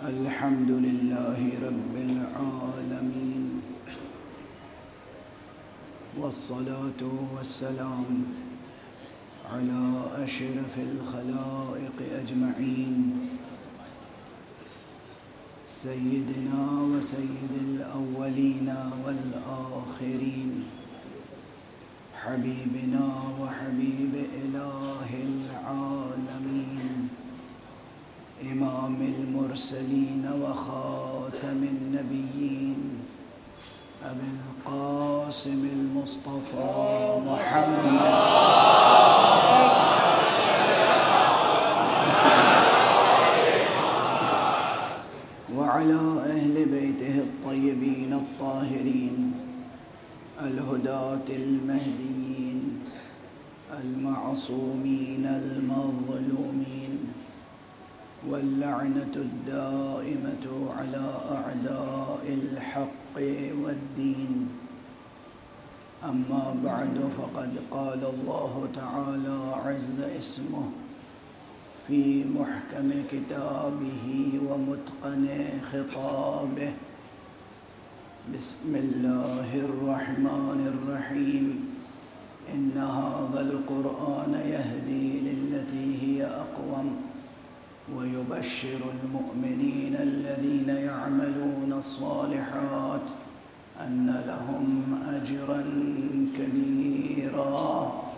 الحمد لله رب العالمين والصلاة والسلام على أشرف الخلائق أجمعين سيدنا وسيد الأولين والآخرين حبيبنا وحبيب إله العالمين إمام المرسلين وخاتم النبيين أبي القاسم المصطفى محمد وعلى أهل بيته الطيبين الطاهرين الهداة المهديين المعصومين المظلومين واللعنة الدائمة على أعداء الحق والدين. أما بعد فقد قال الله تعالى عز اسمه في محكم كتابه ومتقن خطابه. بسم الله الرحمن الرحيم. إن هذا القرآن يهدي للتي هي أقوم ويبشر المؤمنين الذين يعملون الصالحات أن لهم أجرا كبيرا.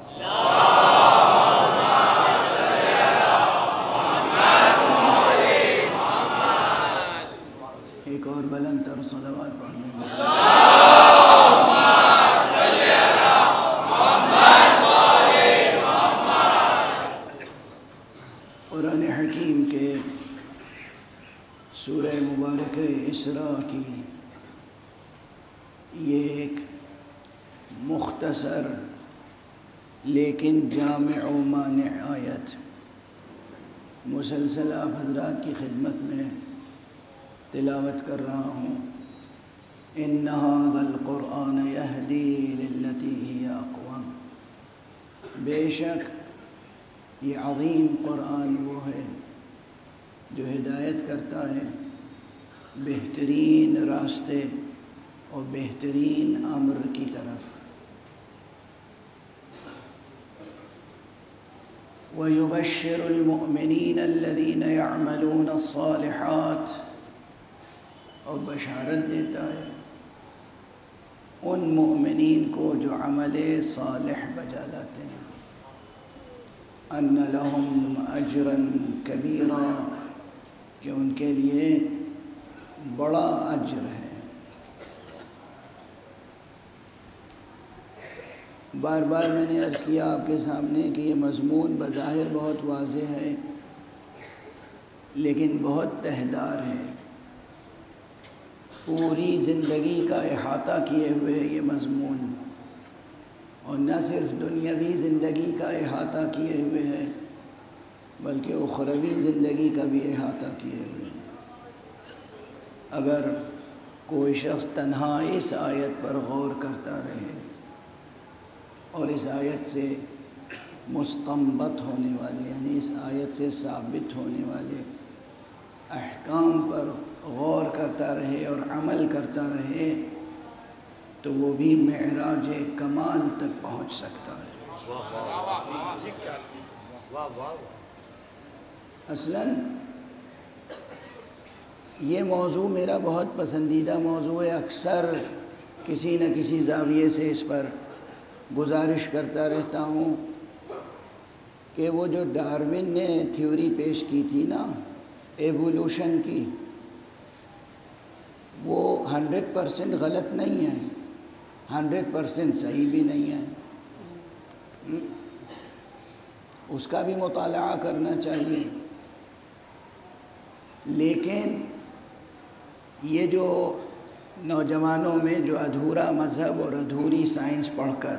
ایک اور بلند تر صلوات پڑھنے میں قرآن حکیم کے سورہ مبارکہ اسراء کی یہ ایک مختصر لیکن جامع و مانع آیت مسلسل آپ حضرات کی خدمت میں تلاوت کر رہا ہوں. ان ھذا القرآن یہدی للتی ہی اقوم. بے شک یہ عظیم قرآن وہ ہے جو ہدایت کرتا ہے بہترین راستے اور بہترین امر کی طرف. وَيُبَشِّرُ الْمُؤْمِنِينَ الَّذِينَ يَعْمَلُونَ الصَّالِحَاتِ. اور بشارت دیتا ہے ان مؤمنین کو جو عمل صالح بجا لاتے ہیں. ان لهم اجرا کبیرا کہ ان کے لیے بڑا اجر ہے. بار بار میں نے عرض کیا آپ کے سامنے کہ یہ مضمون بظاہر بہت واضح ہے لیکن بہت تہدار ہے. پوری زندگی کا احاطہ کیے ہوئے یہ مضمون، اور نہ صرف دنیاوی زندگی کا احاطہ کیے ہوئے ہیں بلکہ اخروی زندگی کا بھی احاطہ کیے ہوئے ہیں. اگر کوئی شخص تنہا اس آیت پر غور کرتا رہے اور اس آیت سے مستنبط ہونے والے یعنی اس آیت سے ثابت ہونے والے احکام پر غور کرتا رہے اور عمل کرتا رہے تو وہ بھی معراج کمال تک پہنچ سکتا ہے. اصلاً یہ موضوع میرا بہت پسندیدہ موضوع ہے. اکثر کسی نہ کسی زاویے سے اس پر گزارش کرتا رہتا ہوں کہ وہ جو ڈارون نے تھیوری پیش کی تھی نا ایوولوشن کی، وہ 100% غلط نہیں ہے، 100% صحیح بھی نہیں ہے. اس کا بھی مطالعہ کرنا چاہیے. لیکن یہ جو نوجوانوں میں جو ادھورا مذہب اور ادھوری سائنس پڑھ کر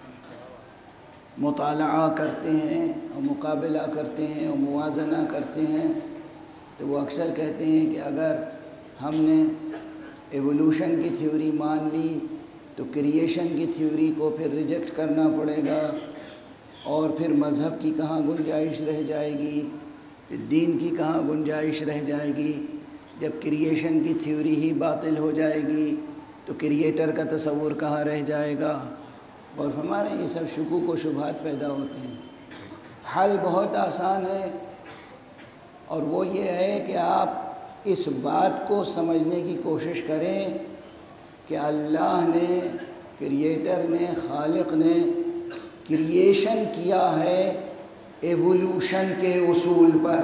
مطالعہ کرتے ہیں اور مقابلہ کرتے ہیں اور موازنہ کرتے ہیں تو وہ اکثر کہتے ہیں کہ اگر ہم نے ایوولوشن کی تھیوری مان لی تو کریشن کی تھیوری کو پھر ریجیکٹ کرنا پڑے گا اور پھر مذہب کی کہاں گنجائش رہ جائے گی، پھر دین کی کہاں گنجائش رہ جائے گی. جب کریشن کی تھیوری ہی باطل ہو جائے گی تو کریٹر کا تصور کہاں رہ جائے گا؟ اور ہمارے یہ سب شکوک و شبہات پیدا ہوتے ہیں۔ حل بہت آسان ہے، اور وہ یہ ہے کہ آپ اس بات کو سمجھنے کی کوشش کریں کہ اللہ نے، کریٹر نے، خالق نے کریشن کیا ہے ایوولوشن کے اصول پر۔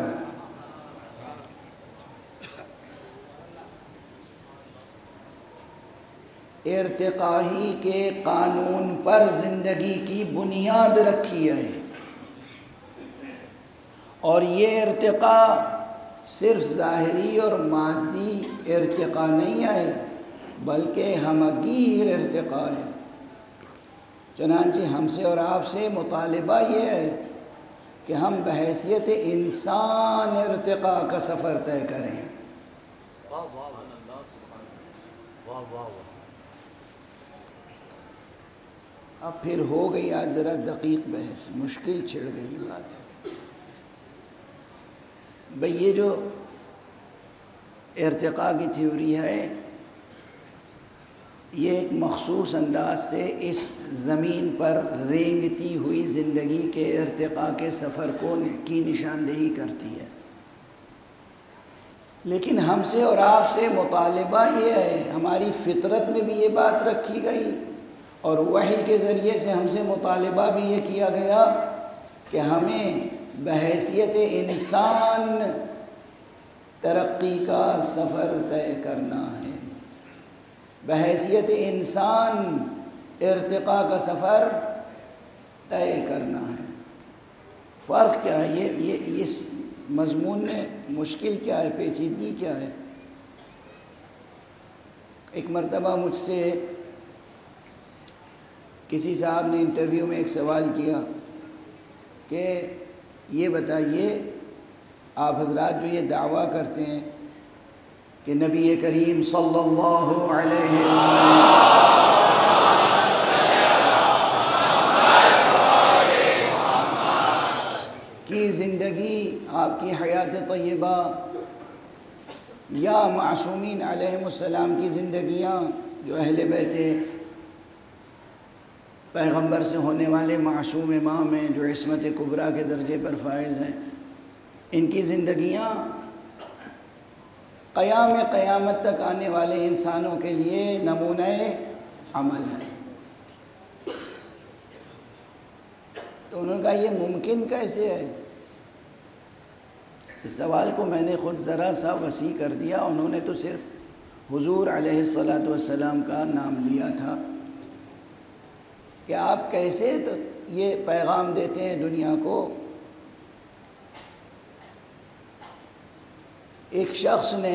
ارتقائی کے قانون پر زندگی کی بنیاد رکھی ہے، اور یہ ارتقاء صرف ظاہری اور مادی ارتقاء نہیں ہے، بلکہ ہمگیر ارتقاء ہے۔ چنانچہ ہم سے اور آپ سے مطالبہ یہ ہے کہ ہم بحیثیت انسان ارتقاء کا سفر طے کریں۔ واہ واہ واہ واہ۔ اب پھر ہو گئی آج ذرا دقیق بحث، مشکل چھڑ گئی بات۔ بھئی یہ جو ارتقاء کی تھیوری ہے، یہ ایک مخصوص انداز سے اس زمین پر رینگتی ہوئی زندگی کے ارتقاء کے سفر کی نشاندہی کرتی ہے، لیکن ہم سے اور آپ سے مطالبہ یہ ہے، ہماری فطرت میں بھی یہ بات رکھی گئی، اور وحی کے ذریعے سے ہم سے مطالبہ بھی یہ کیا گیا کہ ہمیں بحیثیت انسان ترقی کا سفر طے کرنا ہے، بحیثیت انسان ارتقاء کا سفر طے کرنا ہے۔ فرق کیا ہے؟ یہ اس مضمون میں مشکل کیا ہے، پیچیدگی کیا ہے؟ ایک مرتبہ مجھ سے کسی صاحب نے انٹرویو میں ایک سوال کیا کہ یہ بتائیے، آپ حضرات جو یہ دعویٰ کرتے ہیں کہ نبی کریم صلی اللہ علیہ وسلم کی زندگی، آپ کی حیات طیبہ یا معصومین علیہ السلام کی زندگیاں جو اہل بیت پیغمبر سے ہونے والے معصوم امام ہیں، جو عصمت کبریٰ کے درجے پر فائز ہیں، ان کی زندگیاں قیامت تک آنے والے انسانوں کے لیے نمونہ عمل ہیں۔ تو انہوں نے کہا یہ ممکن کیسے ہے؟ اس سوال کو میں نے خود ذرا سا وسیع کر دیا، انہوں نے تو صرف حضور علیہ السلام کا نام لیا تھا کہ آپ کیسے یہ پیغام دیتے ہیں دنیا کو۔ ایک شخص نے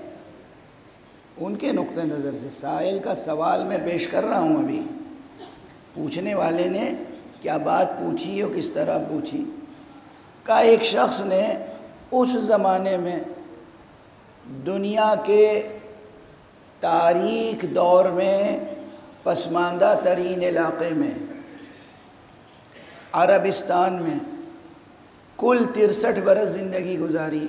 ان کے نقطہ نظر سے، سائل کا سوال میں پیش کر رہا ہوں ابھی، پوچھنے والے نے کیا بات پوچھی اور کس طرح پوچھی، کہا ایک شخص نے اس زمانے میں دنیا کے تاریک دور میں پسماندہ ترین علاقے میں عربستان میں کل 63 برس زندگی گزاری۔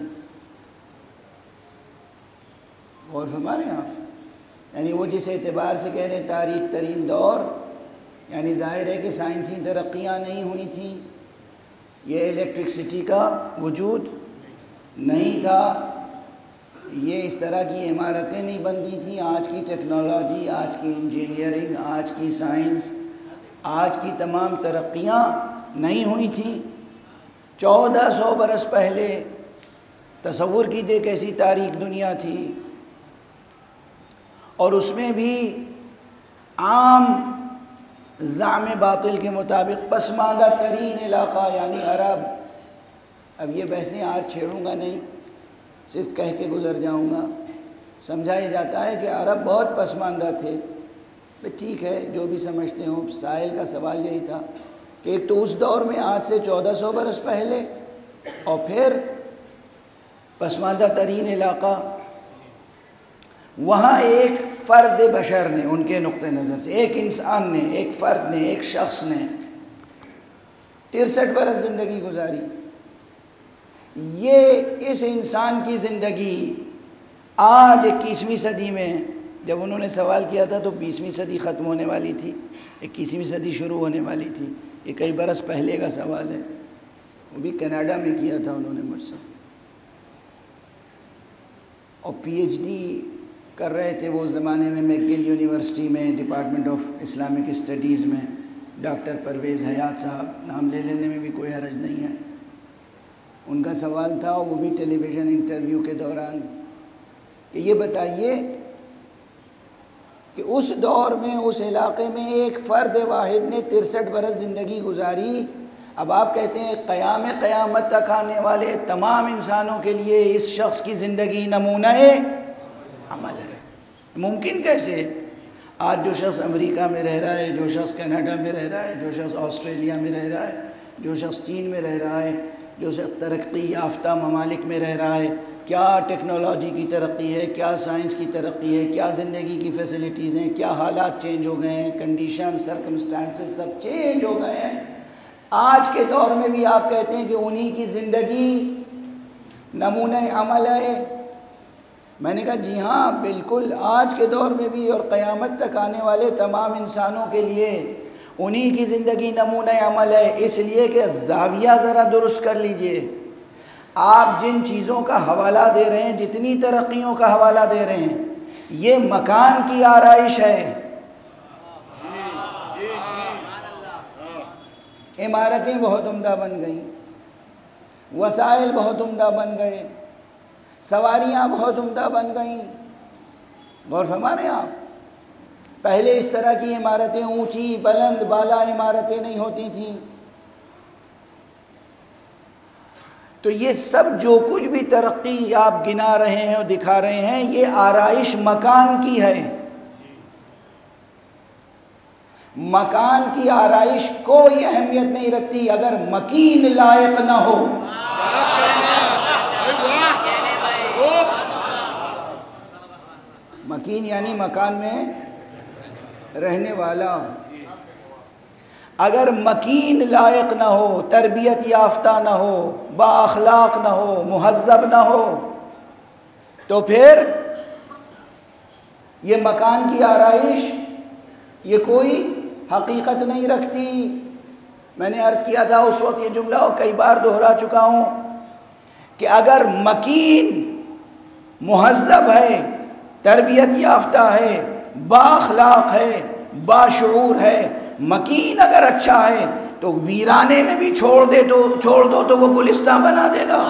غور فرما رہے ہیں آپ؟ یعنی وہ جس اعتبار سے کہہ رہے ہیں تاریک ترین دور، یعنی ظاہر ہے کہ سائنسی ترقیاں نہیں ہوئی تھیں، یہ الیکٹرکسٹی کا وجود نہیں تھا، یہ اس طرح کی عمارتیں نہیں بنتی تھیں، آج کی ٹیکنالوجی، آج کی انجینئرنگ، آج کی سائنس، آج کی تمام ترقیاں نہیں ہوئی تھیں۔ 1400 برس پہلے تصور کیجئے کیسی تاریک دنیا تھی، اور اس میں بھی عام زعم باطل کے مطابق پسماندہ ترین علاقہ یعنی عرب۔ اب یہ بحثیں آج چھیڑوں گا نہیں، صرف کہہ کے گزر جاؤں گا۔ سمجھایا جاتا ہے کہ عرب بہت پسماندہ تھے، ٹھیک ہے جو بھی سمجھتے ہوں۔ سائل کا سوال یہی تھا کہ ایک تو اس دور میں آج سے 1400 برس پہلے، اور پھر پسماندہ ترین علاقہ، وہاں ایک فرد بشر نے، ان کے نقطہ نظر سے ایک انسان نے، ایک فرد نے، ایک شخص نے 63 برس زندگی گزاری۔ یہ اس انسان کی زندگی آج 21ویں صدی میں، جب انہوں نے سوال کیا تھا تو 20ویں صدی ختم ہونے والی تھی، 21ویں صدی شروع ہونے والی تھی. یہ کئی برس پہلے کا سوال ہے، وہ بھی کینیڈا میں کیا تھا انہوں نے مجھ سے. اور پی ایچ ڈی کر رہے تھے وہ زمانے میں میکگل یونیورسٹی میں، ڈپارٹمنٹ آف اسلامک اسٹڈیز میں. ڈاکٹر پرویز حیات صاحب، نام لے لینے میں بھی کوئی حرج نہیں ہے. ان کا سوال تھا، وہ بھی ٹیلی ویژن انٹرویو کے دوران، کہ یہ بتائیے کہ اس دور میں، اس علاقے میں ایک فرد واحد نے 63 برس زندگی گزاری. اب آپ کہتے ہیں قیامت تک آنے والے تمام انسانوں کے لیے اس شخص کی زندگی نمونہ عمل ہے. ممکن کیسے؟ آج جو شخص امریکہ میں رہ رہا ہے، جو شخص کینیڈا میں رہ رہا ہے، جو شخص آسٹریلیا میں رہ رہا ہے، جو شخص چین میں رہ رہا ہے، جو شخص ترقی یافتہ ممالک میں رہ رہا ہے، کیا ٹیکنالوجی کی ترقی ہے، کیا سائنس کی ترقی ہے، کیا زندگی کی فیسلٹیز ہیں، کیا حالات چینج ہو گئے ہیں، کنڈیشن سرکمسٹانسز سب چینج ہو گئے ہیں. آج کے دور میں بھی آپ کہتے ہیں کہ انہی کی زندگی نمونہ عمل ہے. میں نے کہا جی ہاں بالکل، آج کے دور میں بھی اور قیامت تک آنے والے تمام انسانوں کے لیے انہی کی زندگی نمونہ عمل ہے. اس لیے کہ زاویہ ذرا درست کر لیجئے. آپ جن چیزوں کا حوالہ دے رہے ہیں، جتنی ترقیوں کا حوالہ دے رہے ہیں، یہ مکان کی آرائش ہے. عمارتیں بہت عمدہ بن گئیں، وسائل بہت عمدہ بن گئے، سواریاں بہت عمدہ بن گئیں. غور فرما رہے ہیں آپ؟ پہلے اس طرح کی عمارتیں، اونچی بلند بالا عمارتیں نہیں ہوتی تھیں. تو یہ سب جو کچھ بھی ترقی آپ گنا رہے ہیں اور دکھا رہے ہیں، یہ آرائش مکان کی ہے. مکان کی آرائش کوئی اہمیت نہیں رکھتی اگر مکین لائق نہ ہو. مکین یعنی مکان میں رہنے والا. اگر مکین لائق نہ ہو، تربیت یافتہ نہ ہو، با اخلاق نہ ہو، مہذب نہ ہو، تو پھر یہ مکان کی آرائش یہ کوئی حقیقت نہیں رکھتی. میں نے عرض کیا تھا اس وقت یہ جملہ اور کئی بار دہرا چکا ہوں کہ اگر مکین مہذب ہے، تربیت یافتہ ہے، با اخلاق ہے، با شعور ہے، مکین اگر اچھا ہے تو ویرانے میں بھی چھوڑ دو تو وہ گلستان بنا دے گا.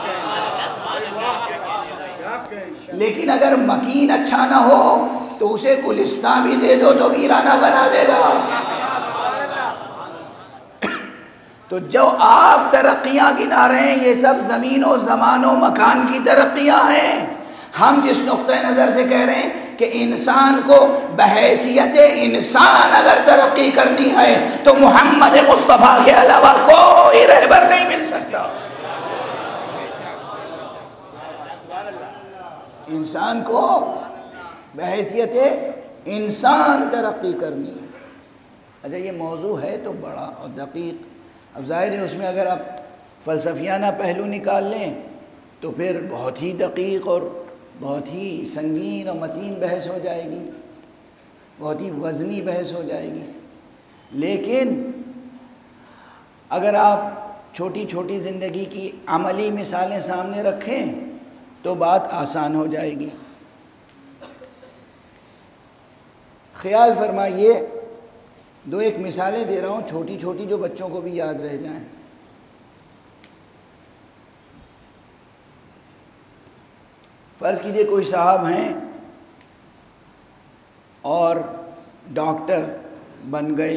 لیکن اگر مکین اچھا نہ ہو تو اسے گلستان بھی دے دو تو ویرانہ بنا دے گا. تو جو آپ ترقیاں گنا رہے ہیں یہ سب زمین و زمان و مکان کی ترقیاں ہیں. ہم جس نقطہ نظر سے کہہ رہے ہیں کہ انسان کو بحیثیت انسان اگر ترقی کرنی ہے تو محمد مصطفیٰ کے علاوہ کوئی رہبر نہیں مل سکتا. انسان کو بحیثیت انسان ترقی کرنی ہے. اچھا یہ موضوع ہے تو بڑا اور دقیق. اب ظاہر ہے اس میں اگر آپ فلسفیانہ پہلو نکال لیں تو پھر بہت ہی دقیق اور بہت ہی سنگین اور متین بحث ہو جائے گی، بہت ہی وزنی بحث ہو جائے گی. لیکن اگر آپ چھوٹی چھوٹی زندگی کی عملی مثالیں سامنے رکھیں تو بات آسان ہو جائے گی. خیال فرمائیے، دو ایک مثالیں دے رہا ہوں چھوٹی چھوٹی جو بچوں کو بھی یاد رہ جائیں. فرض کیجئے کوئی صاحب ہیں اور ڈاکٹر بن گئے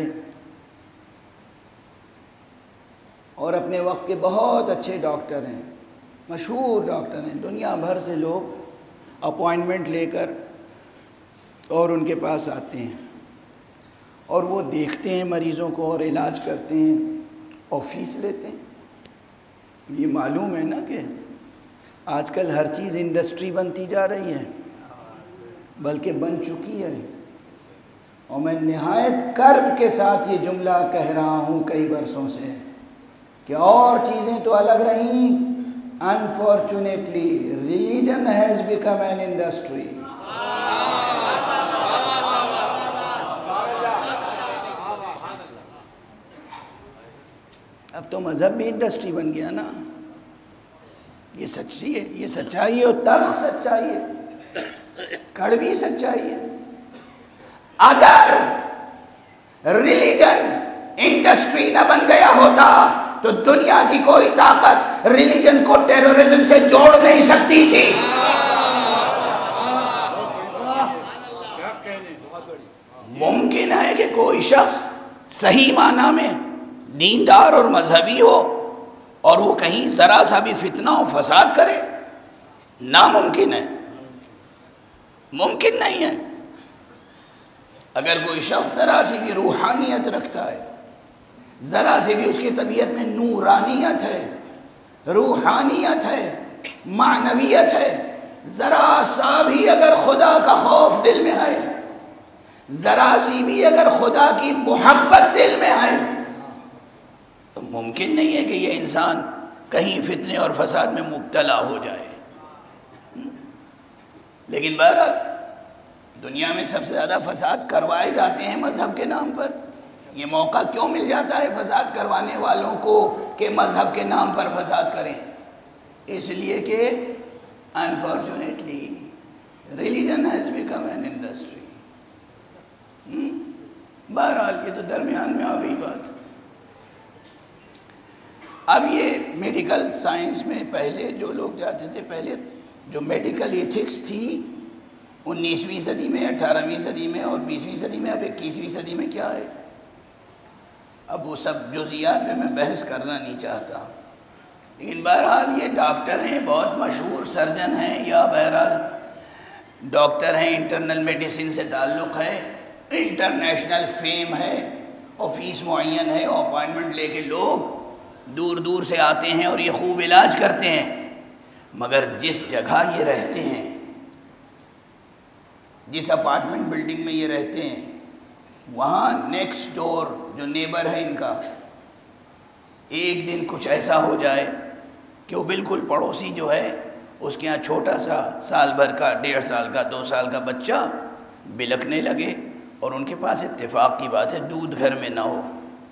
اور اپنے وقت کے بہت اچھے ڈاکٹر ہیں، مشہور ڈاکٹر ہیں. دنیا بھر سے لوگ اپوائنٹمنٹ لے کر اور ان کے پاس آتے ہیں اور وہ دیکھتے ہیں مریضوں کو اور علاج کرتے ہیں اور فیس لیتے ہیں. یہ معلوم ہے نا کہ آج کل ہر چیز انڈسٹری بنتی جا رہی ہے، بلکہ بن چکی ہے. اور میں نہایت کرب کے ساتھ یہ جملہ کہہ رہا ہوں کئی برسوں سے کہ اور چیزیں تو الگ رہیں Unfortunately, religion has become an industry. اب تو مذہب بھی انڈسٹری بن گیا نا. یہ سچی ہے، یہ سچائی ہے، اور تلخ سچائی ہے، کڑوی سچائی ہے. اگر ریلیجن انڈسٹری نہ بن گیا ہوتا تو دنیا کی کوئی طاقت ریلیجن کو ٹیررزم سے جوڑ نہیں سکتی تھی. ممکن ہے کہ کوئی شخص صحیح معنی میں دیندار اور مذہبی ہو اور وہ کہیں ذرا سا بھی فتنہ و فساد کرے؟ ناممکن ہے، ممکن نہیں ہے. اگر کوئی شخص ذرا سی بھی روحانیت رکھتا ہے، ذرا سی بھی اس کی طبیعت میں نورانیت ہے، روحانیت ہے، معنویت ہے، ذرا سا بھی اگر خدا کا خوف دل میں ہے، ذرا سی بھی اگر خدا کی محبت دل میں ہے، تو ممکن نہیں ہے کہ یہ انسان کہیں فتنے اور فساد میں مبتلا ہو جائے. لیکن بہرحال دنیا میں سب سے زیادہ فساد کروائے جاتے ہیں مذہب کے نام پر. یہ موقع کیوں مل جاتا ہے فساد کروانے والوں کو کہ مذہب کے نام پر فساد کریں؟ اس لیے کہ unfortunately religion has become an industry. بہرحال یہ تو درمیان میں آ گئی بات. اب یہ میڈیکل سائنس میں پہلے جو لوگ جاتے تھے، پہلے جو میڈیکل ایتھکس تھی 19ویں صدی میں، 18ویں صدی میں اور 20ویں صدی میں، اب 21ویں صدی میں کیا ہے، اب وہ سب جزئیات پہ میں بحث کرنا نہیں چاہتا. لیکن بہرحال یہ ڈاکٹر ہیں، بہت مشہور سرجن ہیں، یا بہرحال ڈاکٹر ہیں، انٹرنل میڈیسن سے تعلق ہے، انٹرنیشنل فیم ہے، اور فیس معین ہے، اور اپائنٹمنٹ لے کے لوگ دور دور سے آتے ہیں اور یہ خوب علاج کرتے ہیں. مگر جس جگہ یہ رہتے ہیں، جس اپارٹمنٹ بلڈنگ میں یہ رہتے ہیں، وہاں نیکسٹ ڈور جو نیبر ہے ان کا، ایک دن کچھ ایسا ہو جائے کہ وہ بالکل پڑوسی جو ہے اس کے یہاں چھوٹا سا سال بھر کا، 1.5 سال کا، 2 سال کا بچہ بلکنے لگے، اور ان کے پاس اتفاق کی بات ہے دودھ گھر میں نہ ہو،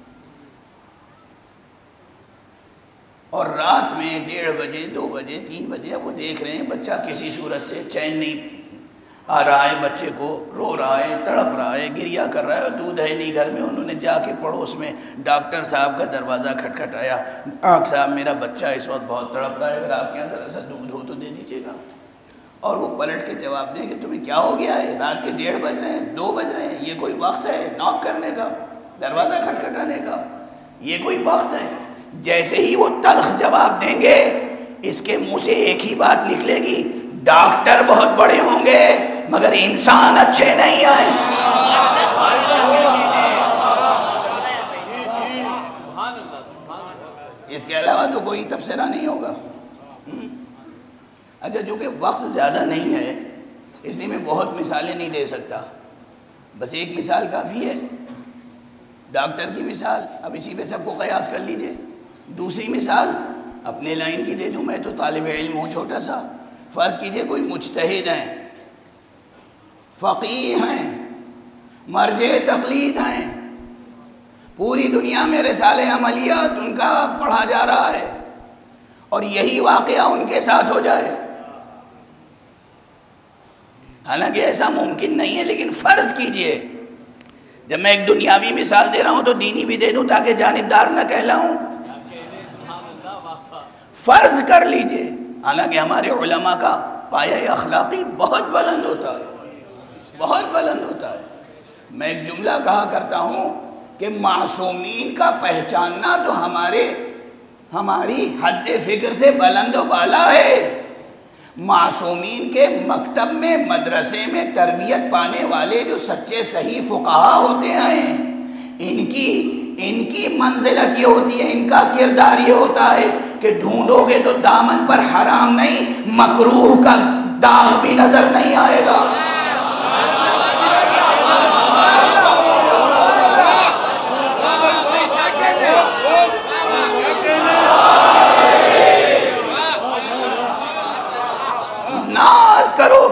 اور رات میں 1:30 بجے، 2 بجے، 3 بجے وہ دیکھ رہے ہیں بچہ کسی صورت سے چین نہیں آ رہا ہے، بچے کو رو رہا ہے، تڑپ رہا ہے، گریہ کر رہا ہے، اور دودھ ہے نہیں گھر میں. انہوں نے جا کے پڑوس میں ڈاکٹر صاحب کا دروازہ کھٹکھٹایا، ڈاکٹر صاحب میرا بچہ اس وقت بہت تڑپ رہا ہے، اگر آپ کے یہاں ذرا سا دودھ ہو تو دے دیجیے گا. اور وہ پلٹ کے جواب دیں کہ تمہیں کیا ہو گیا ہے، رات کے 1:30 بج رہے ہیں، 2 بج رہے ہیں، یہ کوئی وقت ہے ناک کرنے کا، دروازہ کھٹکھٹانے کا؟ یہ کوئی وقت ہے؟ جیسے ہی وہ تلخ جواب دیں گے، اس کے منہ سے ایک ہی بات نکلے گی، ڈاکٹر بہت بڑے ہوں گے مگر انسان اچھے نہیں آئے. اس کے علاوہ تو کوئی تبصرہ نہیں ہوگا. اچھا، جو کہ وقت زیادہ نہیں ہے اس لیے میں بہت مثالیں نہیں دے سکتا، بس ایک مثال کافی ہے، ڈاکٹر کی مثال. اب اسی پہ سب کو قیاس کر لیجئے. دوسری مثال اپنے لائن کی دے دوں، میں تو طالب علم ہوں چھوٹا سا. فرض کیجئے کوئی مجتہد ہیں، فقیہ ہیں، مرجع تقلید ہیں، پوری دنیا میں رسالے عملیات ان کا پڑھا جا رہا ہے، اور یہی واقعہ ان کے ساتھ ہو جائے. حالانکہ ایسا ممکن نہیں ہے، لیکن فرض کیجئے، جب میں ایک دنیاوی مثال دے رہا ہوں تو دینی بھی دے دوں تاکہ جانبدار نہ کہلاؤں. فرض کر لیجئے، حالانکہ ہمارے علماء کا پایہ اخلاقی بہت بلند ہوتا ہے، بہت بلند ہوتا ہے. میں ایک جملہ کہا کرتا ہوں کہ معصومین کا پہچاننا تو ہماری حد فکر سے بلند و بالا ہے. معصومین کے مکتب میں، مدرسے میں تربیت پانے والے جو سچے صحیح فقہا ہوتے ہیں، ان کی منزلت یہ ہوتی ہے، ان کا کردار یہ ہوتا ہے کہ ڈھونڈو گے تو دامن پر حرام نہیں، مکروہ کا داغ بھی نظر نہیں آئے گا.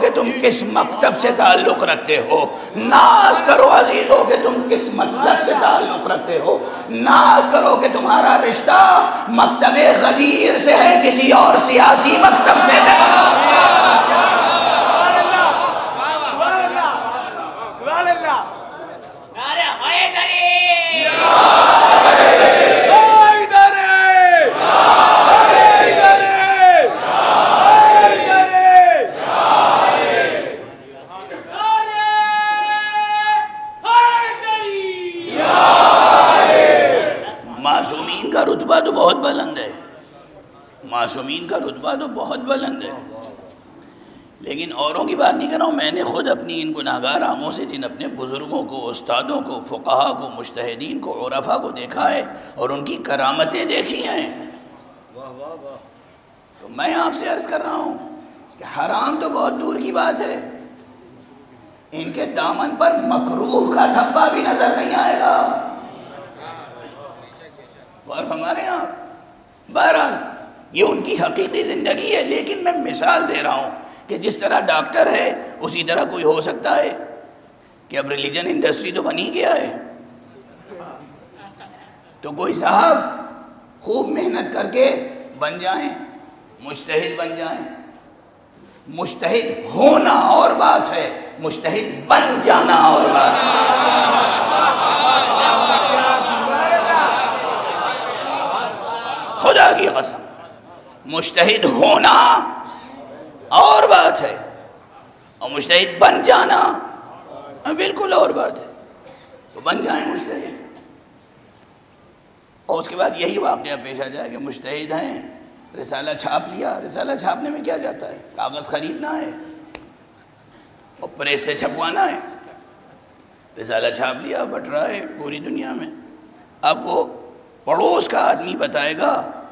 کہ تم کس مکتب سے تعلق رکھتے ہو، ناز کرو عزیزو کہ تم کس مسلک سے تعلق رکھتے ہو، ناز کرو کہ تمہارا رشتہ مکتب غدیر سے ہے، کسی اور سیاسی مکتب سے نہیں۔ معصومین کا رتبہ تو بہت بلند ہے، معصومین کا رتبہ تو بہت بلند ہے، لیکن اوروں کی بات نہیں کر رہا ہوں، میں نے خود اپنی ان گناہگار آنکھوں سے جن اپنے بزرگوں کو، استادوں کو، فقہا کو، مجتہدین کو، عرفا کو دیکھا ہے اور ان کی کرامتیں دیکھی ہیں، تو میں آپ سے عرض کر رہا ہوں کہ حرام تو بہت دور کی بات ہے، ان کے دامن پر مکروہ کا دھبا بھی نظر نہیں آئے گا۔ اور ہمارے ہاں بہرحال یہ ان کی حقیقی زندگی ہے، لیکن میں مثال دے رہا ہوں کہ جس طرح ڈاکٹر ہے اسی طرح کوئی ہو سکتا ہے کہ اب ریلیجن انڈسٹری تو بنی گیا ہے، تو کوئی صاحب خوب محنت کر کے بن جائیں، مجتہد بن جائیں۔ مجتہد ہونا اور بات ہے، مجتہد بن جانا اور بات ہے۔ خدا کی قسم، مجتہد ہونا اور بات ہے اور مجتہد بن جانا بالکل اور بات ہے، تو بن جائیں مجتہد۔ اور اس کے بعد یہی واقعہ پیش آ جائے کہ مجتہد ہیں، رسالہ چھاپ لیا، رسالہ چھاپنے میں کیا جاتا ہے، کاغذ خریدنا ہے اور پریس سے چھپوانا ہے، رسالہ چھاپ لیا، بٹ رہا ہے پوری دنیا میں، اب وہ پڑوس کا آدمی بتائے گا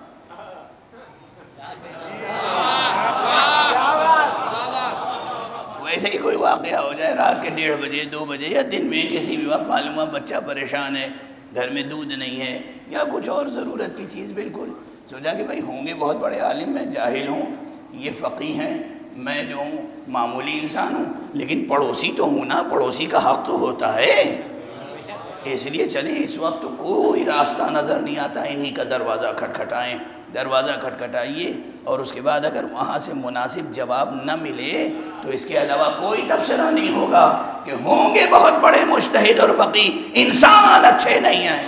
ویسے ہی کوئی واقعہ ہو جائے رات کے 1:30 بجے 2 بجے یا دن میں کسی بھی وقت، معلوم ہے بچہ پریشان ہے، گھر میں دودھ نہیں ہے یا کچھ اور ضرورت کی چیز، بالکل سوچا کہ بھائی ہوں گے بہت بڑے عالم، میں جاہل ہوں، یہ فقیہ ہیں، میں جو ہوں معمولی انسان ہوں، لیکن پڑوسی تو ہوں نا، پڑوسی کا حق تو ہوتا ہے، اس لیے چلیں اس وقت تو کوئی راستہ نظر نہیں آتا، انہی کا دروازہ کھٹکھٹائیں، دروازہ کھٹکھٹائیے، اور اس کے بعد اگر وہاں سے مناسب جواب نہ ملے تو اس کے علاوہ کوئی تبصرہ نہیں ہوگا کہ ہوں گے بہت بڑے مجتہد اور فقیہ، انسان اچھے نہیں ہیں،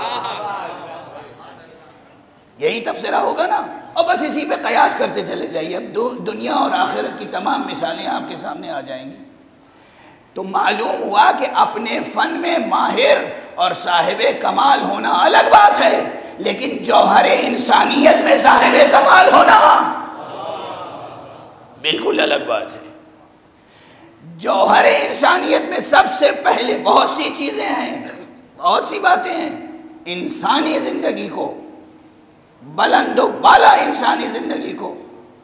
یہی تبصرہ ہوگا نا، اور بس اسی پہ قیاس کرتے چلے جائیے، اب دنیا اور آخرت کی تمام مثالیں آپ کے سامنے آ جائیں گی۔ تو معلوم ہوا کہ اپنے فن میں ماہر اور صاحب کمال ہونا الگ بات ہے، لیکن جوہر انسانیت میں صاحب کمال ہونا بالکل الگ بات ہے۔ جوہر انسانیت میں سب سے پہلے بہت سی چیزیں ہیں، بہت سی باتیں ہیں، انسانی زندگی کو، بلند و بالا انسانی زندگی کو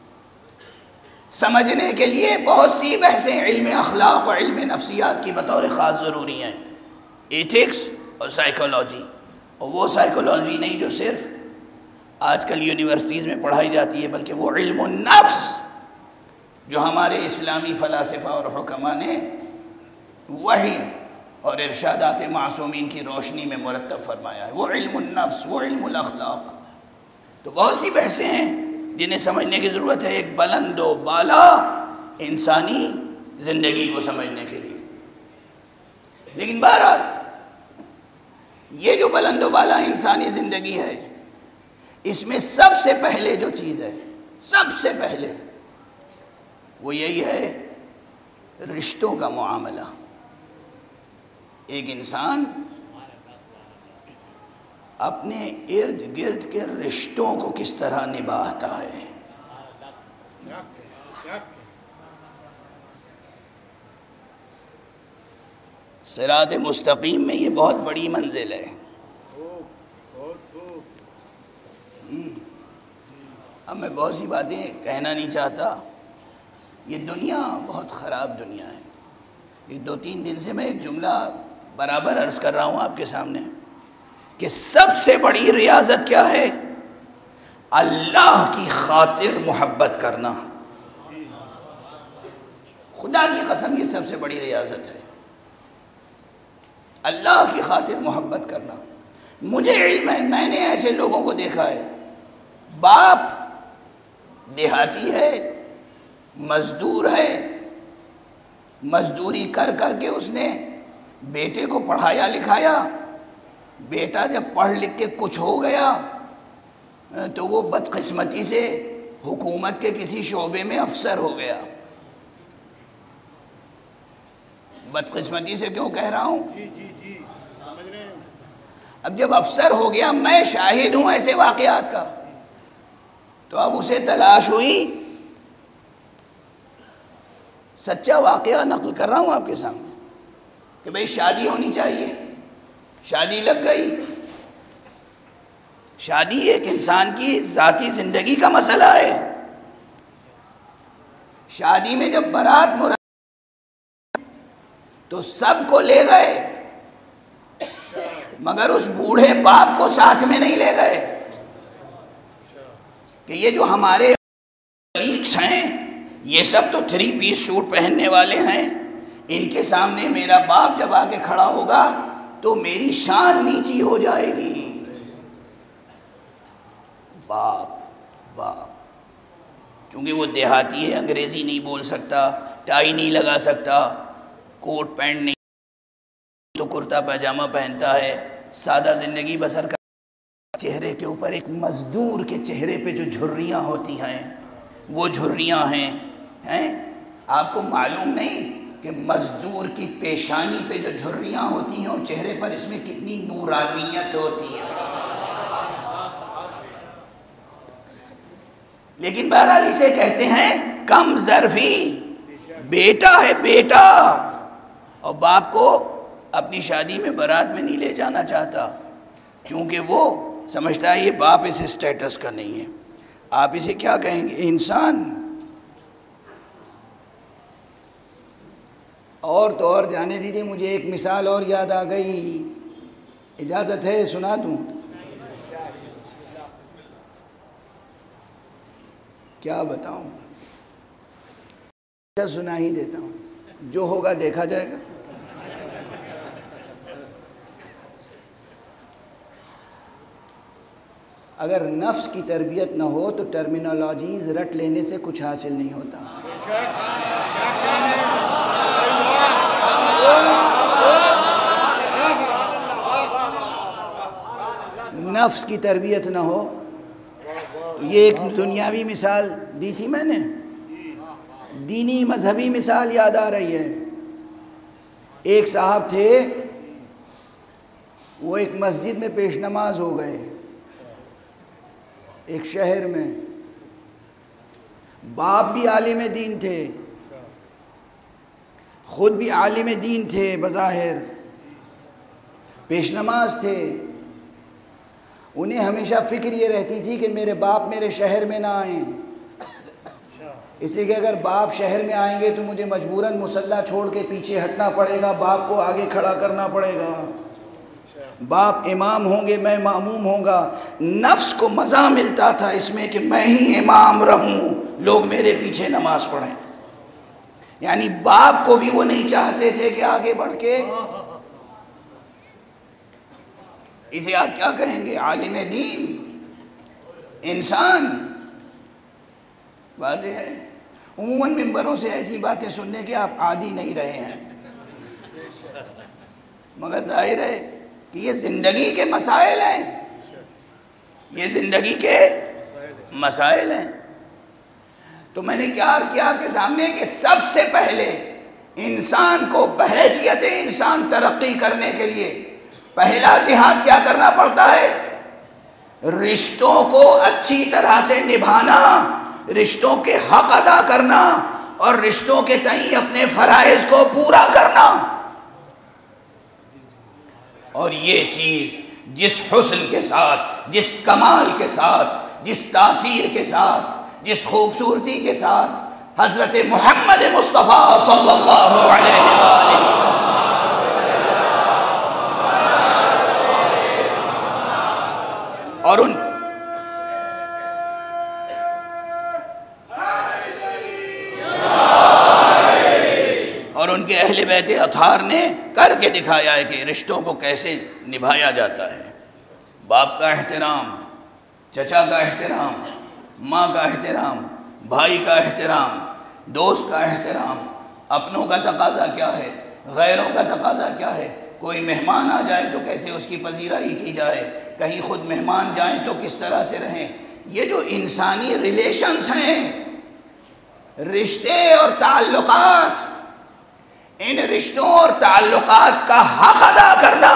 سمجھنے کے لیے بہت سی بحثیں علم اخلاق اور علم نفسیات کی بطور خاص ضروری ہیں، ایتھکس اور سائیکولوجی، اور وہ سائیکولوجی نہیں جو صرف آج کل یونیورسٹیز میں پڑھائی جاتی ہے، بلکہ وہ علم النفس جو ہمارے اسلامی فلاسفہ اور حکماء نے وحی اور ارشادات معصومین کی روشنی میں مرتب فرمایا ہے، وہ علم النفس، وہ علم الاخلاق۔ تو بہت سی بحثیں ہیں جنہیں سمجھنے کی ضرورت ہے ایک بلند و بالا انسانی زندگی کو سمجھنے کے لیے، لیکن بہرحال یہ جو بلند و بالا انسانی زندگی ہے، اس میں سب سے پہلے جو چیز ہے، سب سے پہلے وہ یہی ہے رشتوں کا معاملہ۔ ایک انسان اپنے ارد گرد کے رشتوں کو کس طرح نبھاتا ہے، صراط مستقیم میں یہ بہت بڑی منزل ہے۔ اب میں بہت سی باتیں کہنا نہیں چاہتا، یہ دنیا بہت خراب دنیا ہے۔ یہ 2-3 دن سے میں ایک جملہ برابر عرض کر رہا ہوں آپ کے سامنے کہ سب سے بڑی ریاضت کیا ہے؟ اللہ کی خاطر محبت کرنا، خدا کی قسم یہ سب سے بڑی ریاضت ہے، اللہ کی خاطر محبت کرنا۔ مجھے علم ہے، میں نے ایسے لوگوں کو دیکھا ہے، باپ دیہاتی ہے، مزدور ہے، مزدوری کر کر کے اس نے بیٹے کو پڑھایا لکھایا، بیٹا جب پڑھ لکھ کے کچھ ہو گیا تو وہ بدقسمتی سے حکومت کے کسی شعبے میں افسر ہو گیا۔ بدقسمتی سے کیوں کہہ رہا ہوں؟ اب جب افسر ہو گیا، میں شاہد ہوں ایسے واقعات کا، تو اب اسے تلاش ہوئی، سچا واقعہ نقل کر رہا ہوں آپ کے سامنے، کہ بھئی شادی ہونی چاہیے، شادی لگ گئی۔ شادی ایک انسان کی ذاتی زندگی کا مسئلہ ہے۔ شادی میں جب بارات مراد تو سب کو لے گئے، مگر اس بوڑھے باپ کو ساتھ میں نہیں لے گئے، کہ یہ جو ہمارے کلیگس ہیں یہ سب تو 3 پیس سوٹ پہننے والے ہیں، ان کے سامنے میرا باپ جب آ کے کھڑا ہوگا تو میری شان نیچی ہو جائے گی۔ باپ چونکہ وہ دیہاتی ہے، انگریزی نہیں بول سکتا، ٹائی نہیں لگا سکتا، کوٹ پینٹ نہیں تو کرتا پاجامہ پہنتا ہے، سادہ زندگی بسر کرتا، چہرے کے اوپر ایک مزدور کے چہرے پہ جو جھریاں ہوتی ہیں وہ جھریاں ہیں۔ آپ کو معلوم نہیں کہ مزدور کی پیشانی پہ جو جھریاں ہوتی ہیں اور چہرے پر، اس میں کتنی نورانیت ہوتی ہے۔ لیکن بہرحال اسے کہتے ہیں کم ظرفی، بیٹا ہے بیٹا، اور باپ کو اپنی شادی میں بارات میں نہیں لے جانا چاہتا، کیونکہ وہ سمجھتا ہے یہ باپ اس اسٹیٹس کا نہیں ہے۔ آپ اسے کیا کہیں گے؟ انسان۔ اور تو اور جانے دیجیے، مجھے ایک مثال اور یاد آ گئی، اجازت ہے سنا دوں؟ کیا بتاؤں، سنا ہی دیتا ہوں، جو ہوگا دیکھا جائے گا۔ اگر نفس کی تربیت نہ ہو تو ٹرمینالوجیز رٹ لینے سے کچھ حاصل نہیں ہوتا۔ نفس کی تربیت نہ ہو، یہ ایک دنیاوی مثال دی تھی میں نے، دینی مذہبی مثال یاد آ رہی ہے۔ ایک صاحب تھے، وہ ایک مسجد میں پیش نماز ہو گئے، ایک شہر میں، باپ بھی عالم دین تھے، خود بھی عالم دین تھے بظاہر، پیش نماز تھے۔ انہیں ہمیشہ فکر یہ رہتی تھی کہ میرے باپ میرے شہر میں نہ آئیں، اس لیے کہ اگر باپ شہر میں آئیں گے تو مجھے مجبوراً مصلی چھوڑ کے پیچھے ہٹنا پڑے گا، باپ کو آگے کھڑا کرنا پڑے گا، باپ امام ہوں گے میں معموم ہوں گا۔ نفس کو مزہ ملتا تھا اس میں کہ میں ہی امام رہوں، لوگ میرے پیچھے نماز پڑھیں، یعنی باپ کو بھی وہ نہیں چاہتے تھے کہ آگے بڑھ کے، اسے آپ کیا کہیں گے؟ عالم دین، انسان۔ واضح ہے، عموماً ممبروں سے ایسی باتیں سننے کے آپ عادی نہیں رہے ہیں، مگر ظاہر ہے کہ یہ زندگی کے مسائل ہیں، یہ زندگی کے مسائل ہیں۔ تو میں نے کیا عرض کیا آپ کے سامنے کہ سب سے پہلے انسان کو بحیثیت انسان ترقی کرنے کے لیے پہلا جہاد کیا کرنا پڑتا ہے؟ رشتوں کو اچھی طرح سے نبھانا، رشتوں کے حق ادا کرنا اور رشتوں کے تئیں اپنے فرائض کو پورا کرنا۔ اور یہ چیز جس حسن کے ساتھ، جس کمال کے ساتھ، جس تاثیر کے ساتھ، جس خوبصورتی کے ساتھ حضرت محمد مصطفیٰ صلی اللہ علیہ وآلہ وسلم اور ان اور ان کے اہل بیت اطہار نے کر کے دکھایا ہے کہ رشتوں کو کیسے نبھایا جاتا ہے۔ باپ کا احترام، چچا کا احترام، ماں کا احترام، بھائی کا احترام، دوست کا احترام، اپنوں کا تقاضا کیا ہے، غیروں کا تقاضا کیا ہے، کوئی مہمان آ جائے تو کیسے اس کی پذیرائی کی جائے، کہیں خود مہمان جائیں تو کس طرح سے رہیں۔ یہ جو انسانی ریلیشنز ہیں، رشتے اور تعلقات، ان رشتوں اور تعلقات کا حق ادا کرنا،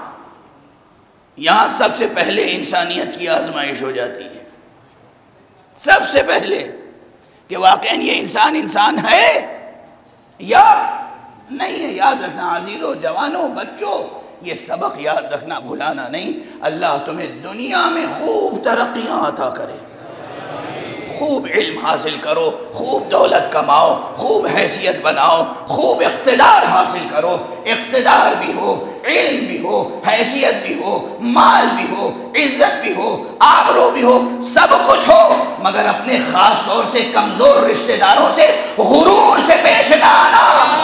یہاں سب سے پہلے انسانیت کی آزمائش ہو جاتی ہے۔ سب سے پہلے کہ واقعاً یہ انسان ہے یا نہیں ہے۔ یاد رکھنا عزیزوں، جوانوں، بچوں، یہ سبق یاد رکھنا بھلانا نہیں۔ اللہ تمہیں دنیا میں خوب ترقیاں عطا کرے، خوب علم حاصل کرو، خوب دولت کماؤ، خوب حیثیت بناؤ، خوب اقتدار حاصل کرو، اقتدار بھی ہو، علم بھی ہو، حیثیت بھی ہو، مال بھی ہو، عزت بھی ہو، آبرو بھی ہو، سب کچھ ہو، مگر اپنے خاص طور سے کمزور رشتہ داروں سے غرور سے پیش نہ آنا۔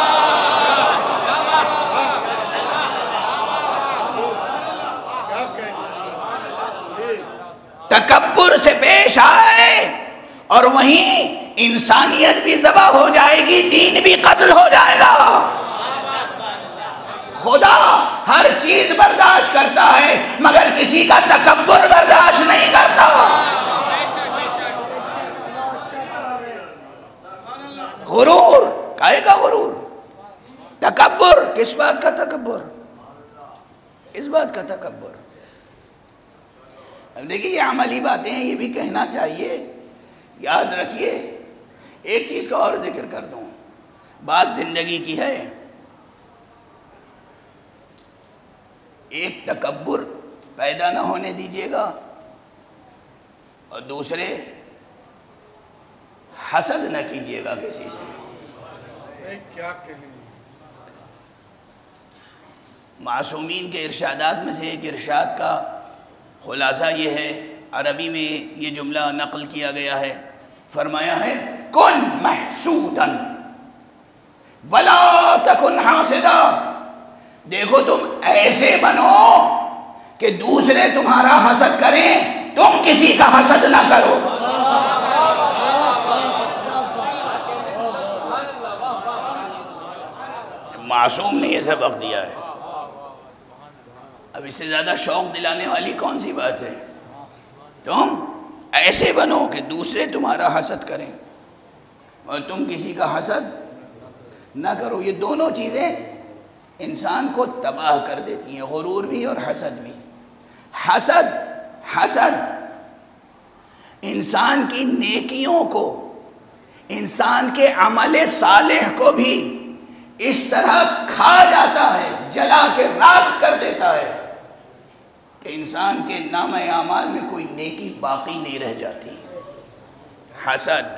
تکبر سے پیش آئے اور وہیں انسانیت بھی ذبح ہو جائے گی، دین بھی قتل ہو جائے گا۔ خدا ہر چیز برداشت کرتا ہے مگر کسی کا تکبر برداشت نہیں کرتا۔ غرور، کائے کا غرور؟ تکبر، کس بات کا تکبر؟ اس بات کا تکبر۔ اب دیکھیے، یہ عملی باتیں ہیں، یہ بھی کہنا چاہیے۔ یاد رکھیے، ایک چیز کا اور ذکر کر دوں، بات زندگی کی ہے۔ ایک تکبر پیدا نہ ہونے دیجیے گا، اور دوسرے حسد نہ کیجیے گا کسی سے۔ کیا کہیں، معصومین کے ارشادات میں سے ایک ارشاد کا خلاصہ یہ ہے، عربی میں یہ جملہ نقل کیا گیا ہے، فرمایا ہے کن محسودا ولا تکن حاسدا۔ دیکھو تم ایسے بنو کہ دوسرے تمہارا حسد کریں، تم کسی کا حسد نہ کرو۔ معصوم نے یہ سبق دیا ہے۔ اب اس سے زیادہ شوق دلانے والی کون سی بات ہے؟ تم ایسے بنو کہ دوسرے تمہارا حسد کریں اور تم کسی کا حسد نہ کرو۔ یہ دونوں چیزیں انسان کو تباہ کر دیتی ہیں، غرور بھی اور حسد بھی۔ حسد انسان کی نیکیوں کو، انسان کے عمل صالح کو بھی اس طرح کھا جاتا ہے، جلا کے راکھ کر دیتا ہے کہ انسان کے نامہ اعمال میں کوئی نیکی باقی نہیں رہ جاتی۔ حسد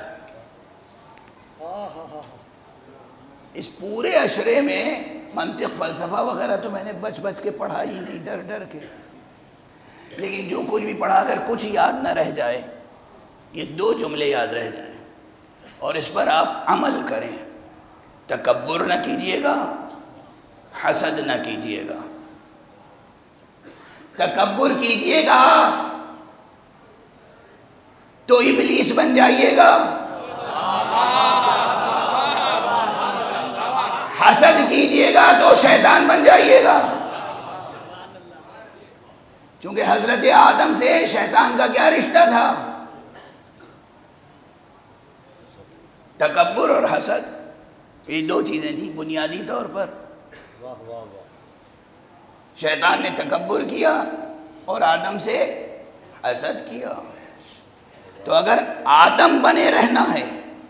اس پورے عشرے میں منطق، فلسفہ وغیرہ تو میں نے بچ کے پڑھا ہی نہیں، ڈر کے، لیکن جو کچھ بھی پڑھا اگر کچھ یاد نہ رہ جائے، یہ دو جملے یاد رہ جائیں اور اس پر آپ عمل کریں، تکبر نہ کیجیے گا، حسد نہ کیجیے گا۔ تکبر کیجیے گا تو ابلیس بن جائیے گا، حسد کیجیے گا تو شیطان بن جائیے گا۔ چونکہ حضرت آدم سے شیطان کا کیا رشتہ تھا؟ تکبر اور حسد، یہ دو چیزیں تھیں بنیادی طور پر۔ شیطان نے تکبر کیا اور آدم سے حسد کیا۔ تو اگر آدم بنے رہنا ہے،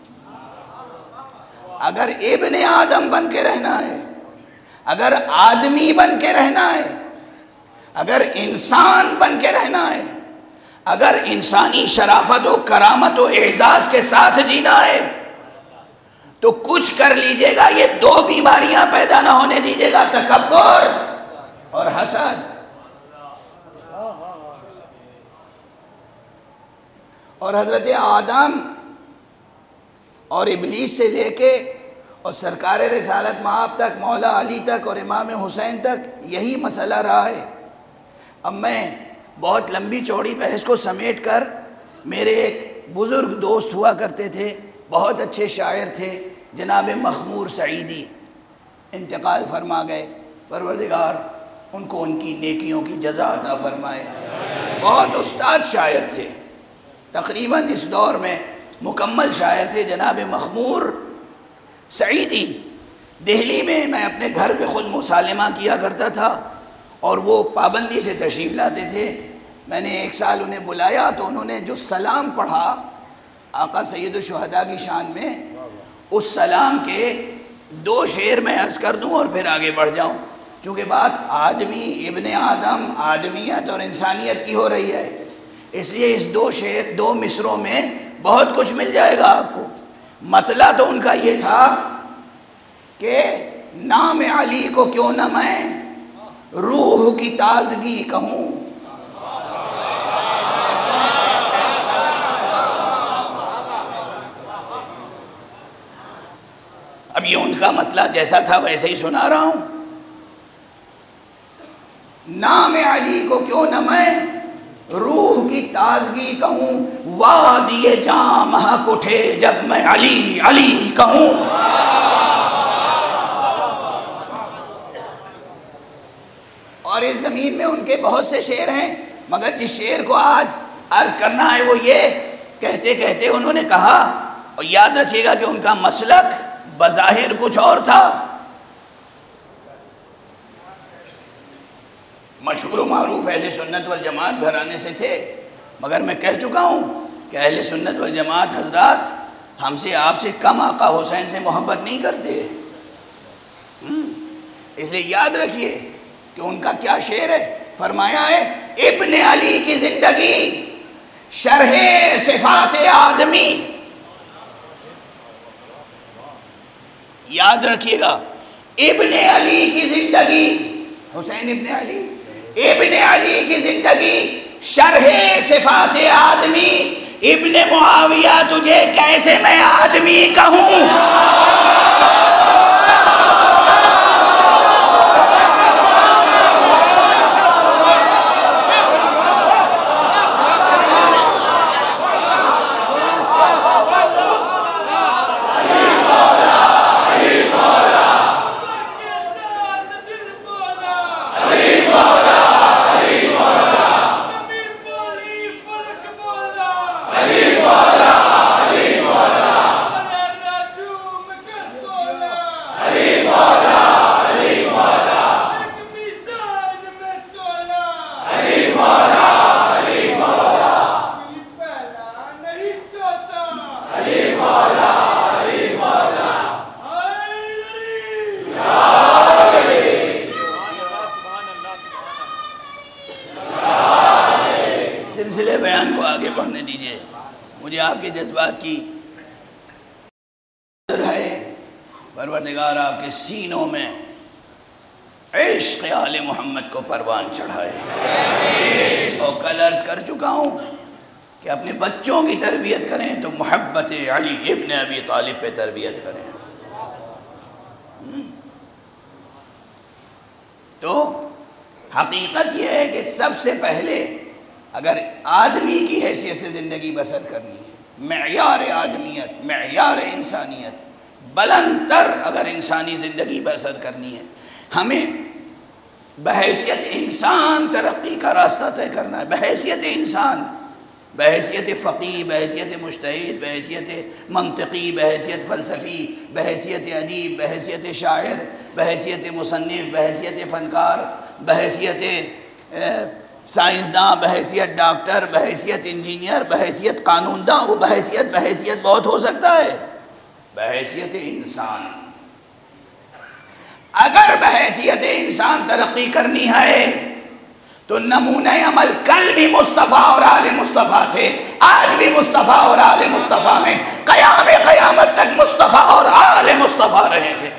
اگر ابن آدم بن کے رہنا ہے، اگر آدمی بن کے رہنا ہے، اگر انسان بن کے رہنا ہے، اگر انسانی شرافت و کرامت و اعزاز کے ساتھ جینا ہے، تو کچھ کر لیجئے گا، یہ دو بیماریاں پیدا نہ ہونے دیجئے گا، تکبر اور حسد۔ اور حضرت آدم اور ابلیس سے لے کے اور سرکار رسالت مآب تک، مولا علی تک اور امام حسین تک یہی مسئلہ رہا ہے۔ اب میں بہت لمبی چوڑی بحث کو سمیٹ کر، میرے ایک بزرگ دوست ہوا کرتے تھے، بہت اچھے شاعر تھے، جناب مخمور سعیدی، انتقال فرما گئے۔ پروردگار ان کو ان کی نیکیوں کی جزا عطا فرمائے۔ بہت استاد شاعر تھے، تقریباً اس دور میں مکمل شاعر تھے جناب مخمور سعیدی۔ دہلی میں اپنے گھر پہ خود مسالمہ کیا کرتا تھا اور وہ پابندی سے تشریف لاتے تھے۔ میں نے ایک سال انہیں بلایا تو انہوں نے جو سلام پڑھا آقا سید الشہداء کی شان میں، اس سلام کے 2 شعر میں عرض کر دوں اور پھر آگے بڑھ جاؤں، چونکہ بات آدمی، ابن آدم، آدمیت اور انسانیت کی ہو رہی ہے، اس لیے اس 2 مصروں میں بہت کچھ مل جائے گا آپ کو۔ مطلع تو ان کا یہ تھا کہ نام علی کو کیوں نہ میں روح کی تازگی کہوں، اب یہ ان کا مطلع جیسا تھا ویسے ہی سنا رہا ہوں۔ نام علی کو کیوں نہ میں روح کی تازگی کہوں، وادی جاں مہک اٹھے جب میں علی علی کہوں۔ اور اس زمین میں ان کے بہت سے شعر ہیں، مگر جس شعر کو آج عرض کرنا ہے وہ یہ، کہتے کہتے انہوں نے کہا، اور یاد رکھیے گا کہ ان کا مسلک بظاہر کچھ اور تھا، مشہور و معروف اہل سنت والجماعت گھرانے سے تھے، مگر میں کہہ چکا ہوں کہ اہل سنت والجماعت حضرات ہم سے، آپ سے کم آقا حسین سے محبت نہیں کرتے، اس لیے یاد رکھیے کہ ان کا کیا شعر ہے۔ فرمایا ہے ابن علی کی زندگی شرح صفات آدمی، یاد رکھیے گا ابن علی کی زندگی، حسین ابن علی کی زندگی شرح صفات آدمی، ابن معاویہ تجھے کیسے میں آدمی کہوں۔ سلسلے بیان کو آگے بڑھنے دیجئے، مجھے آپ کے جذبات کی ہے، پروردگار آپ کے سینوں میں عشق آل محمد کو پروان چڑھائے۔ اور کل عرض کر چکا ہوں کہ اپنے بچوں کی تربیت کریں تو محبت علی ابن ابی طالب پہ تربیت کریں۔ تو حقیقت یہ ہے کہ سب سے پہلے اگر آدمی کی حیثیت سے زندگی بسر کرنی ہے، معیار آدمیت، معیار انسانیت، بلند تر اگر انسانی زندگی بسر کرنی ہے، ہمیں بحیثیت انسان ترقی کا راستہ طے کرنا ہے، بحیثیت انسان، بحیثیت فقیہ، بحیثیت مجتہد، بحیثیت منطقی، بحیثیت فلسفی، بحیثیت ادیب، بحیثیت شاعر، بحیثیت مصنف، بحیثیت فنکار، بحیثیت سائنسداں، بحیثیت ڈاکٹر، بحیثیت انجینئر، بحیثیت قانون داں، وہ بحیثیت بہت ہو سکتا ہے، بحیثیت انسان۔ اگر بحیثیت انسان ترقی کرنی ہے تو نمونہ عمل کل بھی مصطفیٰ اور آل مصطفیٰ تھے، آج بھی مصطفیٰ اور آل مصطفیٰ ہیں، قیامت تک مصطفیٰ اور آل مصطفیٰ رہیں گے۔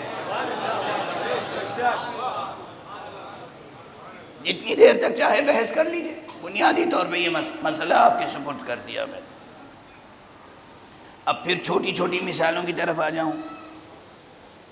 جتنی دیر تک چاہے بحث کر لیجئے، بنیادی طور پہ یہ مسئلہ آپ کے سپرد کر دیا میں نے۔ اب پھر چھوٹی چھوٹی مثالوں کی طرف آ جاؤں۔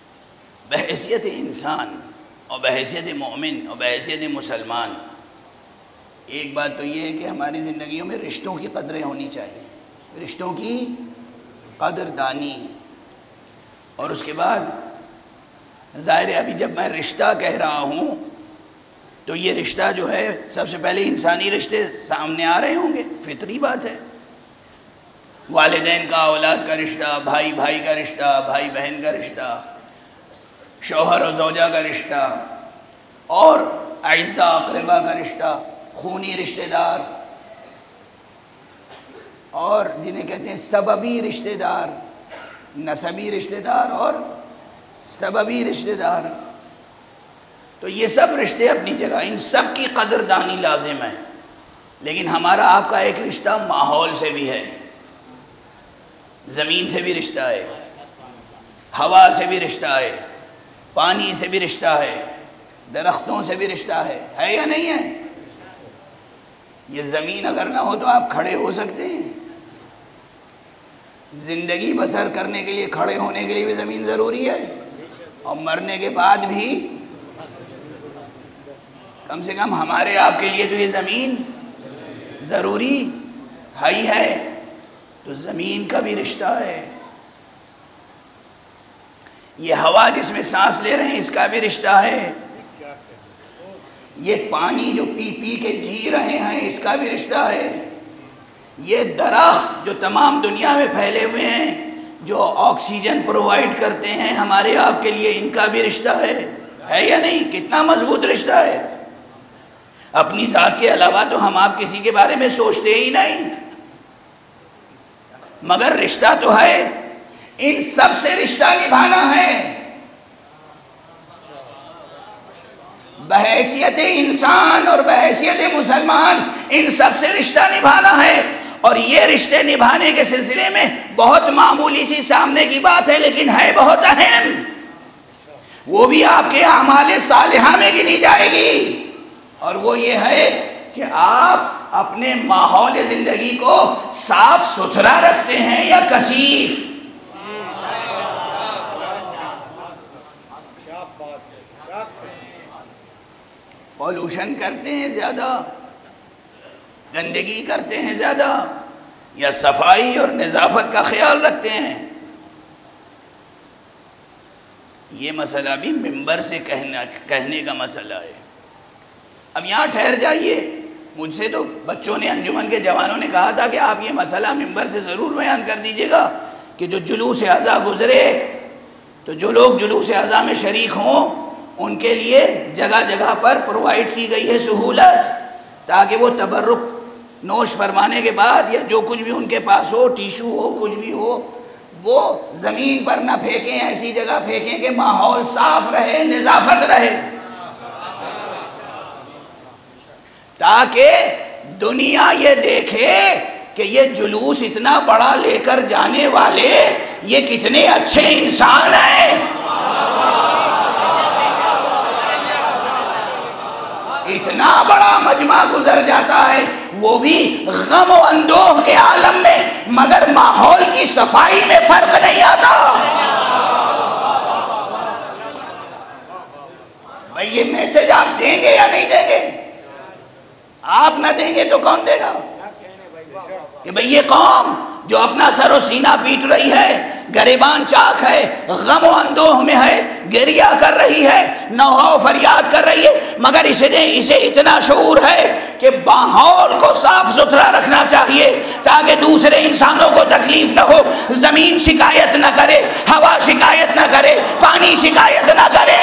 بحیثیت انسان اور بحیثیت مومن اور بحیثیت مسلمان، ایک بات تو یہ ہے کہ ہماری زندگیوں میں رشتوں کی قدریں ہونی چاہیے، رشتوں کی قدر دانی۔ اور اس کے بعد ظاہر ہے ابھی جب میں رشتہ کہہ رہا ہوں تو یہ رشتہ جو ہے سب سے پہلے انسانی رشتے سامنے آ رہے ہوں گے، فطری بات ہے۔ والدین کا، اولاد کا رشتہ، بھائی بھائی کا رشتہ، بھائی بہن کا رشتہ، شوہر و زوجہ کا رشتہ، اور اعزاء اقربا کا رشتہ، خونی رشتہ دار، اور جنہیں کہتے ہیں سببی رشتہ دار، نسبی رشتہ دار اور سببی رشتہ دار۔ تو یہ سب رشتے اپنی جگہ، ان سب کی قدردانی لازم ہے۔ لیکن ہمارا آپ کا ایک رشتہ ماحول سے بھی ہے، زمین سے بھی رشتہ ہے، ہوا سے بھی رشتہ ہے، پانی سے بھی رشتہ ہے، درختوں سے بھی رشتہ ہے یا نہیں ہے؟ یہ زمین اگر نہ ہو تو آپ کھڑے ہو سکتے ہیں؟ زندگی بسر کرنے کے لیے، کھڑے ہونے کے لیے بھی زمین ضروری ہے، اور مرنے کے بعد بھی کم سے کم ہمارے آپ کے لیے تو یہ زمین ضروری ہی ہے۔ تو زمین کا بھی رشتہ ہے، یہ ہوا جس میں سانس لے رہے ہیں اس کا بھی رشتہ ہے، یہ پانی جو پی پی کے جی رہے ہیں اس کا بھی رشتہ ہے، یہ درخت جو تمام دنیا میں پھیلے ہوئے ہیں جو آکسیجن پرووائڈ کرتے ہیں ہمارے آپ کے لیے، ان کا بھی رشتہ ہے یا نہیں؟ کتنا مضبوط رشتہ ہے۔ اپنی ذات کے علاوہ تو ہم آپ کسی کے بارے میں سوچتے ہی نہیں، مگر رشتہ تو ہے، ان سب سے رشتہ نبھانا ہے، بحیثیت انسان اور بحیثیت مسلمان ان سب سے رشتہ نبھانا ہے۔ اور یہ رشتے نبھانے کے سلسلے میں بہت معمولی سی سامنے کی بات ہے، لیکن ہے بہت اہم، وہ بھی آپ کے اعمال صالحہ میں گنی جائے گی، اور وہ یہ ہے کہ آپ اپنے ماحول زندگی کو صاف ستھرا رکھتے ہیں یا کثیف۔ پولوشن کرتے ہیں زیادہ، گندگی کرتے ہیں زیادہ، یا صفائی اور نظافت کا خیال رکھتے ہیں؟ یہ مسئلہ بھی منبر سے کہنے کا مسئلہ ہے۔ اب یہاں ٹھہر جائیے، مجھ سے تو بچوں نے، انجمن کے جوانوں نے کہا تھا کہ آپ یہ مسئلہ منبر سے ضرور بیان کر دیجئے گا کہ جو جلوس اعضاء گزرے تو جو لوگ جلوس اعضاء میں شریک ہوں ان کے لیے جگہ جگہ پر پرووائڈ کی گئی ہے سہولت، تاکہ وہ تبرک نوش فرمانے کے بعد یا جو کچھ بھی ان کے پاس ہو، ٹیشو ہو، کچھ بھی ہو، وہ زمین پر نہ پھینکیں، ایسی جگہ پھینکیں کہ ماحول صاف رہے، نظافت رہے، تاکہ دنیا یہ دیکھے کہ یہ جلوس اتنا بڑا لے کر جانے والے یہ کتنے اچھے انسان ہیں۔ اتنا بڑا مجمع گزر جاتا ہے وہ بھی غم و اندوہ کے عالم میں، مگر ماحول کی صفائی میں فرق نہیں آتا۔ بھئی یہ میسج آپ دیں گے یا نہیں دیں گے؟ آپ نہ دیں گے تو کون دے گا؟ کہ بھئی یہ قوم جو اپنا سر و سینہ پیٹ رہی ہے، گریبان چاک ہے، غم و اندوہ میں ہے، گریہ کر رہی ہے، نوحہ و فریاد کر رہی ہے، مگر اسے اتنا شعور ہے کہ ماحول کو صاف ستھرا رکھنا چاہیے تاکہ دوسرے انسانوں کو تکلیف نہ ہو، زمین شکایت نہ کرے، ہوا شکایت نہ کرے، پانی شکایت نہ کرے۔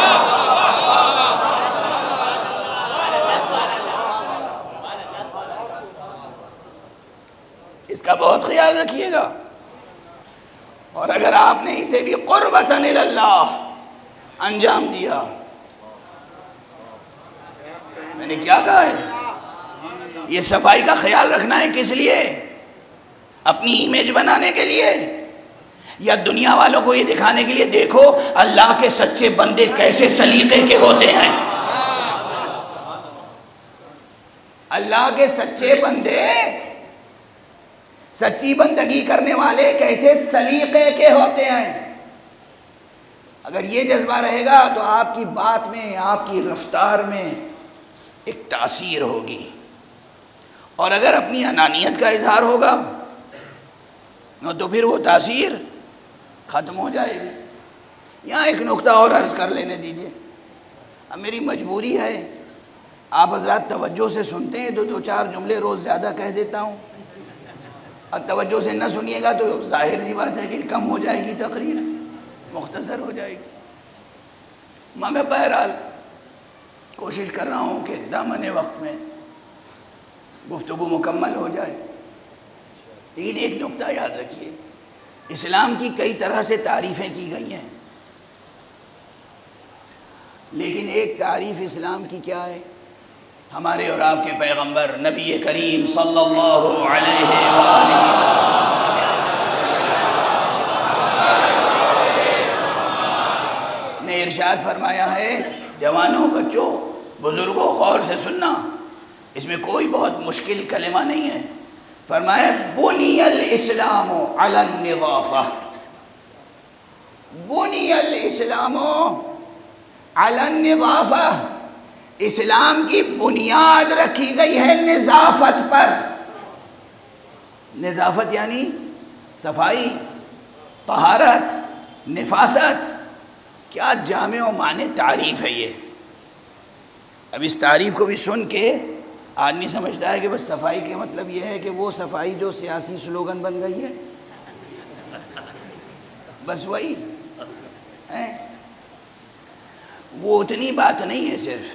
اس کا بہت خیال رکھیے گا، اور اگر آپ نے اسے بھی قربتاً اللہ انجام دیا، میں نے کیا کہا ہے، یہ صفائی کا خیال رکھنا ہے کس لیے؟ اپنی امیج بنانے کے لیے یا دنیا والوں کو یہ دکھانے کے لیے دیکھو اللہ کے سچے بندے کیسے سلیقے کے ہوتے ہیں؟ اللہ کے سچے بندے، سچی بندگی کرنے والے کیسے سلیقے کے ہوتے ہیں؟ اگر یہ جذبہ رہے گا تو آپ کی بات میں، آپ کی رفتار میں ایک تاثیر ہوگی، اور اگر اپنی انانیت کا اظہار ہوگا تو پھر وہ تاثیر ختم ہو جائے گی۔ یہاں ایک نقطہ اور عرض کر لینے دیجیے۔ اب میری مجبوری ہے، آپ حضرات توجہ سے سنتے ہیں تو 2-4 جملے روز زیادہ کہہ دیتا ہوں، اور توجہ سے نہ سنیے گا تو ظاہر سی بات ہے کہ کم ہو جائے گی تقریر، مختصر ہو جائے گی۔ مگر بہرحال کوشش کر رہا ہوں کہ دامن وقت میں گفتگو مکمل ہو جائے۔ لیکن ایک نقطہ یاد رکھیے، اسلام کی کئی طرح سے تعریفیں کی گئی ہیں، لیکن ایک تعریف اسلام کی کیا ہے؟ ہمارے اور آپ کے پیغمبر نبی کریم صلی اللہ علیہ وآلہ وسلم نے ارشاد فرمایا ہے، جوانوں، بچوں، بزرگوں، غور سے سننا، اس میں کوئی بہت مشکل کلمہ نہیں ہے۔ فرمایا بنی الاسلام علی النظافہ، بنی الاسلام علی النظافہ، اسلام کی بنیاد رکھی گئی ہے نظافت پر۔ نظافت یعنی صفائی، طہارت، نفاست۔ کیا جامع و معنی تعریف ہے یہ! اب اس تعریف کو بھی سن کے آدمی سمجھتا ہے کہ بس صفائی کے مطلب یہ ہے کہ وہ صفائی جو سیاسی سلوگن بن گئی ہے، بس وہی ہے۔ وہ اتنی بات نہیں ہے۔ صرف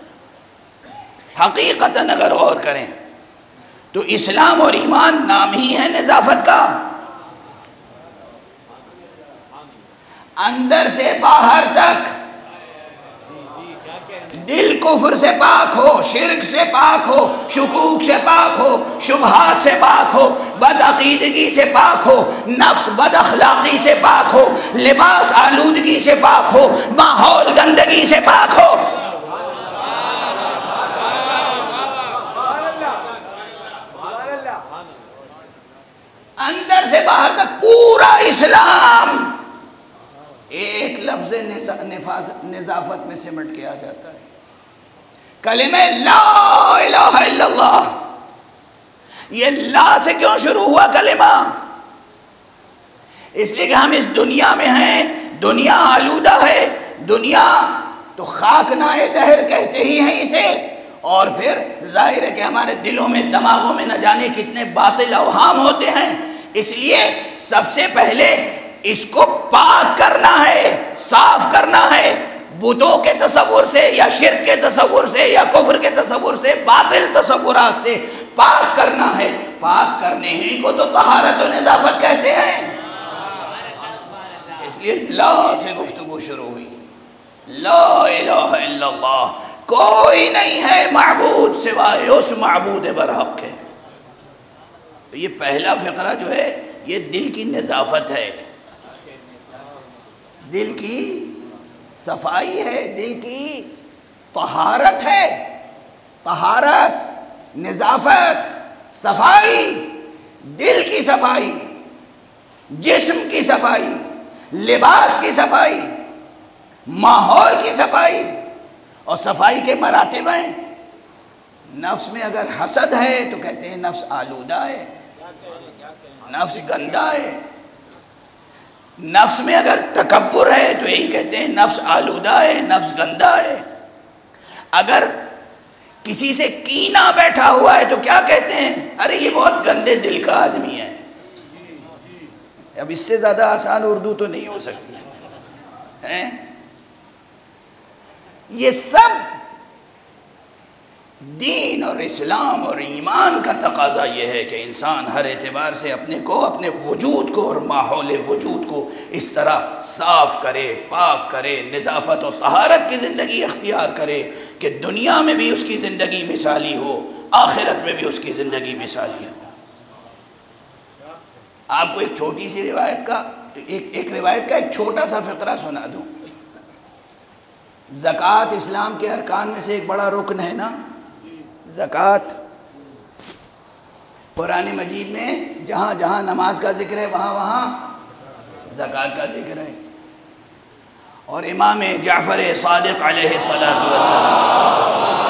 حقیقتاً اگر غور کریں تو اسلام اور ایمان نام ہی ہے نظافت کا۔ اندر سے باہر تک دل کفر سے پاک ہو، شرک سے پاک ہو، شکوک سے پاک ہو، شبہات سے پاک ہو، بد عقیدگی سے پاک ہو، نفس بد اخلاقی سے پاک ہو، لباس آلودگی سے پاک ہو، ماحول گندگی سے پاک ہو۔ اندر سے باہر تک پورا اسلام ایک لفظ نظافت میں سمٹ کے آ جاتا ہے۔ کلمہ لا الہ الا اللہ، یہ لا سے کیوں شروع ہوا کلمہ؟ اس لیے کہ ہم اس دنیا میں ہیں، دنیا آلودہ ہے، دنیا تو خاکنائے دہر کہتے ہی ہیں اسے، اور پھر ظاہر ہے کہ ہمارے دلوں میں، دماغوں میں نہ جانے کتنے باطل اوہام ہوتے ہیں۔ اس لیے سب سے پہلے اس کو پاک کرنا ہے، صاف کرنا ہے، بتوں کے تصور سے یا شرک کے تصور سے یا کفر کے تصور سے، باطل تصورات سے پاک کرنا ہے۔ پاک کرنے ہی کو تو طہارت و نظافت کہتے ہیں۔ اس لیے لا سے گفتگو شروع ہوئی۔ لا الہ الا اللہ، کوئی نہیں ہے معبود سوائے اس معبود برحق کے۔ یہ پہلا فقرہ جو ہے یہ دل کی نظافت ہے، دل کی صفائی ہے، دل کی طہارت ہے۔ طہارت، نظافت، صفائی، دل کی صفائی، جسم کی صفائی، لباس کی صفائی، ماحول کی صفائی، اور صفائی کے مراتب ہیں۔ نفس میں اگر حسد ہے تو کہتے ہیں نفس آلودہ ہے، نفس گندا ہے۔ نفس میں اگر تکبر ہے تو یہی کہتے ہیں نفس آلودہ ہے، نفس گندا ہے۔ اگر کسی سے کینہ بیٹھا ہوا ہے تو کیا کہتے ہیں؟ ارے یہ بہت گندے دل کا آدمی ہے۔ اب اس سے زیادہ آسان اردو تو نہیں ہو سکتی ہے۔ یہ سب دین اور اسلام اور ایمان کا تقاضا یہ ہے کہ انسان ہر اعتبار سے اپنے کو، اپنے وجود کو اور ماحول وجود کو اس طرح صاف کرے، پاک کرے، نظافت و طہارت کی زندگی اختیار کرے کہ دنیا میں بھی اس کی زندگی مثالی ہو، آخرت میں بھی اس کی زندگی مثالی ہو۔ آپ کو ایک چھوٹی سی روایت کا ایک چھوٹا سا فقرہ سنا دوں۔ زکوٰۃ اسلام کے ارکان میں سے ایک بڑا رکن ہے نا، زکوٰۃ۔ قرآن مجید میں جہاں جہاں نماز کا ذکر ہے وہاں وہاں زکوٰۃ کا ذکر ہے۔ اور امام جعفر صادق علیہ السلام.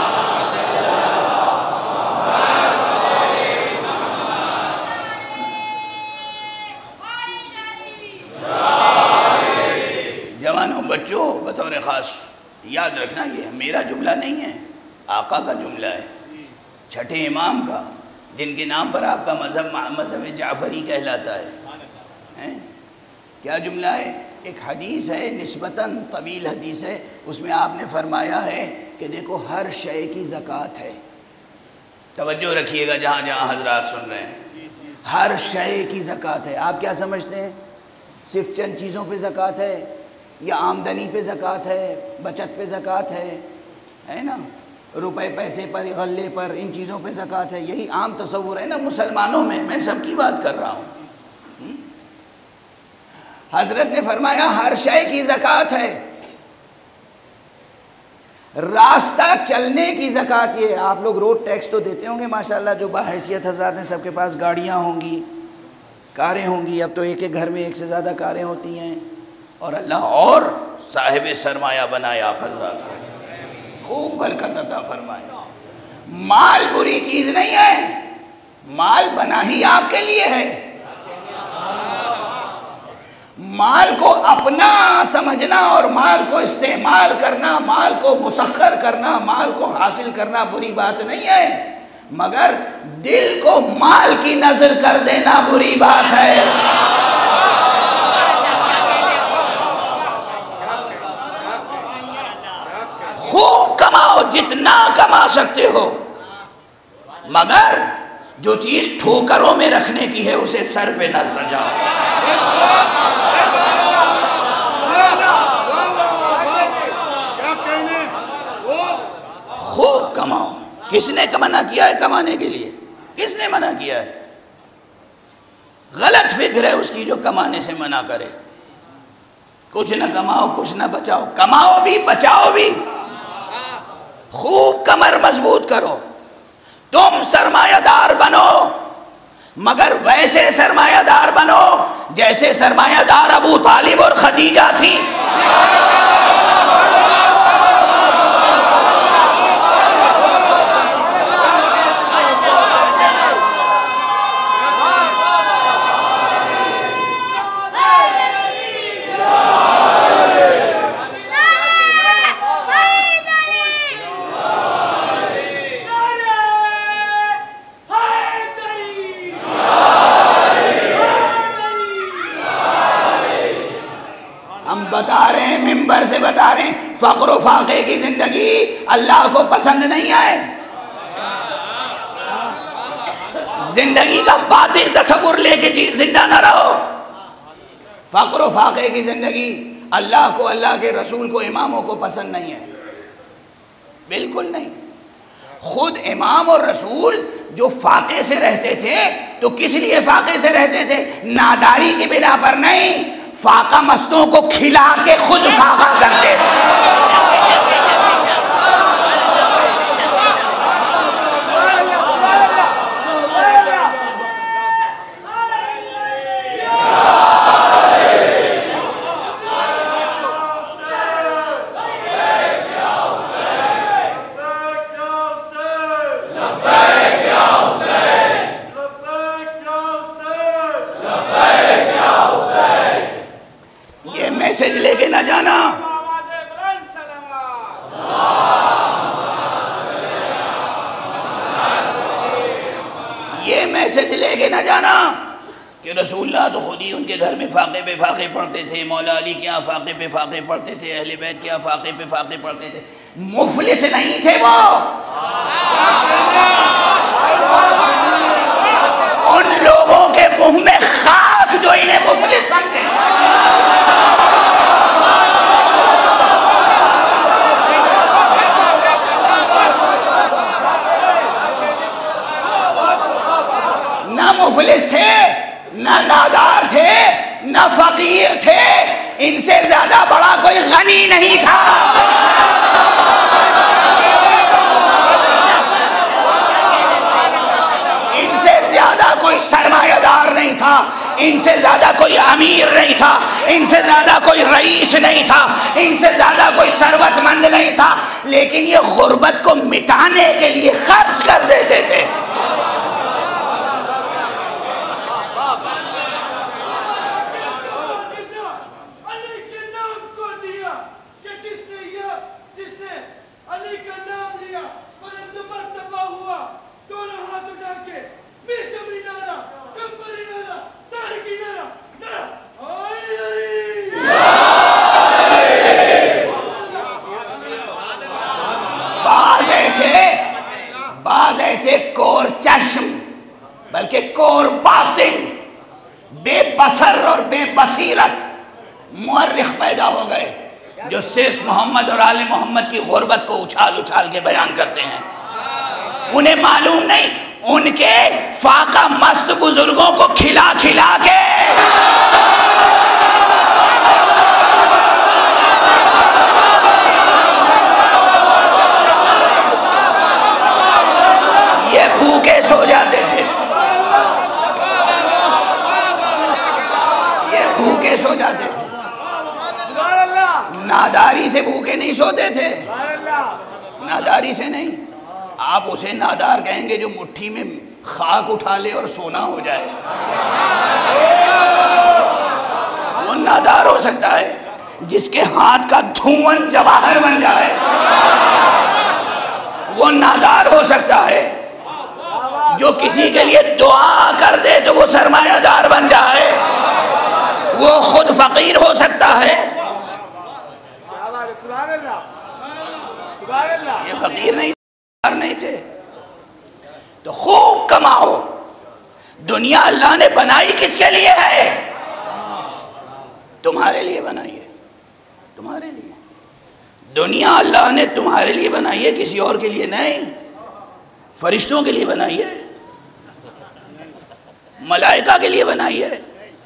جوانوں بچوں بطور خاص یاد رکھنا یہ میرا جملہ نہیں ہے، آقا کا جملہ ہے، چھٹے امام کا، جن کے نام پر آپ کا مذہب جعفری کہلاتا ہے. کیا جملہ ہے؟ ایک حدیث ہے، نسبتاً طویل حدیث ہے، اس میں آپ نے فرمایا ہے کہ دیکھو ہر شے کی زکوٰۃ ہے. توجہ رکھیے گا جہاں جہاں حضرات سن رہے ہیں، ہر شے کی زکوٰۃ ہے. آپ کیا سمجھتے ہیں؟ صرف چند چیزوں پہ زکوٰۃ ہے، یا آمدنی پہ زکوٰۃ ہے، بچت پہ زکوٰۃ ہے نا، روپے پیسے پر، غلے پر، ان چیزوں پہ زکوٰۃ ہے؟ یہی عام تصور ہے نا مسلمانوں میں سب کی بات کر رہا ہوں. حضرت نے فرمایا ہر شے کی زکوٰۃ ہے. راستہ چلنے کی زکوٰۃ یہ ہے. آپ لوگ روڈ ٹیکس تو دیتے ہوں گے ماشاءاللہ، جو باحیثیت حضرات ہیں سب کے پاس گاڑیاں ہوں گی، کاریں ہوں گی. اب تو ایک ایک گھر میں ایک سے زیادہ کاریں ہوتی ہیں. اور اللہ اور صاحب سرمایہ بنائے آپ حضرات کو، خوب برکت عطا فرمائے. مال بری چیز نہیں ہے، مال بنا ہی آپ کے لیے ہے. مال کو اپنا سمجھنا اور مال کو استعمال کرنا، مال کو مسخر کرنا، مال کو حاصل کرنا بری بات نہیں ہے، مگر دل کو مال کی نظر کر دینا بری بات ہے. خوب کماؤ، جتنا کما سکتے ہو، مگر جو چیز ٹھوکروں میں رکھنے کی ہے اسے سر پہ نہ سجاؤ. خوب کماؤ. کس نے منع کیا ہے کمانے کے لیے؟ کس نے منع کیا ہے؟ غلط فکر ہے اس کی جو کمانے سے منع کرے. کچھ نہ کماؤ، کچھ نہ بچاؤ، کماؤ بھی بچاؤ بھی. خوب کمر مضبوط کرو. تم سرمایہ دار بنو، مگر ویسے سرمایہ دار بنو جیسے سرمایہ دار ابو طالب اور خدیجہ تھی. بتا رہے ہیں، ممبر سے بتا رہے ہیں، فقر و فاقے کی زندگی اللہ کو پسند نہیں آئے. زندگی کا باطل تصور لے کے زندہ نہ رہو. فقر و فاقے کی زندگی اللہ کو، اللہ کے رسول کو، اماموں کو پسند نہیں ہے، بالکل نہیں. خود امام اور رسول جو فاقے سے رہتے تھے تو کس لیے فاقے سے رہتے تھے؟ ناداری کی بنا پر نہیں، فاقہ مستوں کو کھلا کے خود فاقہ کرتے تھے. میسج لے کے نہ جانا، یہ میسج لے کے نہ جانا کہ رسول اللہ تو خود ہی ان کے گھر میں فاقے پہ فاقے پڑھتے تھے، مولا علی کے یہاں فاقے پہ فاقے پڑھتے تھے، اہل بیت کے یہاں فاقے پہ فاقے پڑھتے تھے. مفلس نہیں تھے وہ. ان لوگوں کے منہ میں خاک جو انہیں مفلس سمجھے. مفلس تھے، نہ نادار تھے، نہ فقیر تھے. ان سے زیادہ بڑا کوئی غنی نہیں تھا. ان سے زیادہ کوئی سرمایہ دار نہیں تھا. ان سے زیادہ کوئی امیر نہیں تھا، ان سے زیادہ کوئی رئیس نہیں تھا، ان سے زیادہ کوئی ثروت مند نہیں تھا، لیکن یہ غربت کو مٹانے کے لیے خرچ کر دیتے تھے۔ بعض ایسے کور چشم بلکہ کور باطن، بے بصر اور بے بصیرت مورخ پیدا ہو گئے جو صرف محمد اور آل محمد کی غربت کو اچھال اچھال کے بیان کرتے ہیں۔ انہیں معلوم نہیں ان کے فاقہ مست بزرگوں کو کھلا کھلا کے یہ بھوکے سو جاتے تھے، یہ بھوکے سو جاتے تھے، ناداری سے بھوکے نہیں سوتے تھے، ناداری سے نہیں۔ آپ اسے نادار کہیں گے جو مٹھی میں خاک اٹھا لے اور سونا ہو جائے، وہ نادار ہو سکتا ہے۔ جس کے ہاتھ کا دھواں جواہر بن جائے وہ نادار ہو سکتا ہے۔ جو کسی کے لیے دعا کر دے تو وہ سرمایہ دار بن جائے، وہ خود فقیر ہو سکتا ہے۔ یہ فقیر نہیں تھے۔ تو خوب کماؤ۔ دنیا اللہ نے بنائی کس کے لیے ہے؟ تمہارے لیے بنائی ہے، تمہارے لیے۔ دنیا اللہ نے تمہارے لیے بنائی ہے، کسی اور کے لیے نہیں۔ فرشتوں کے لیے بنائی ہے، ملائکہ کے لیے بنائی ہے۔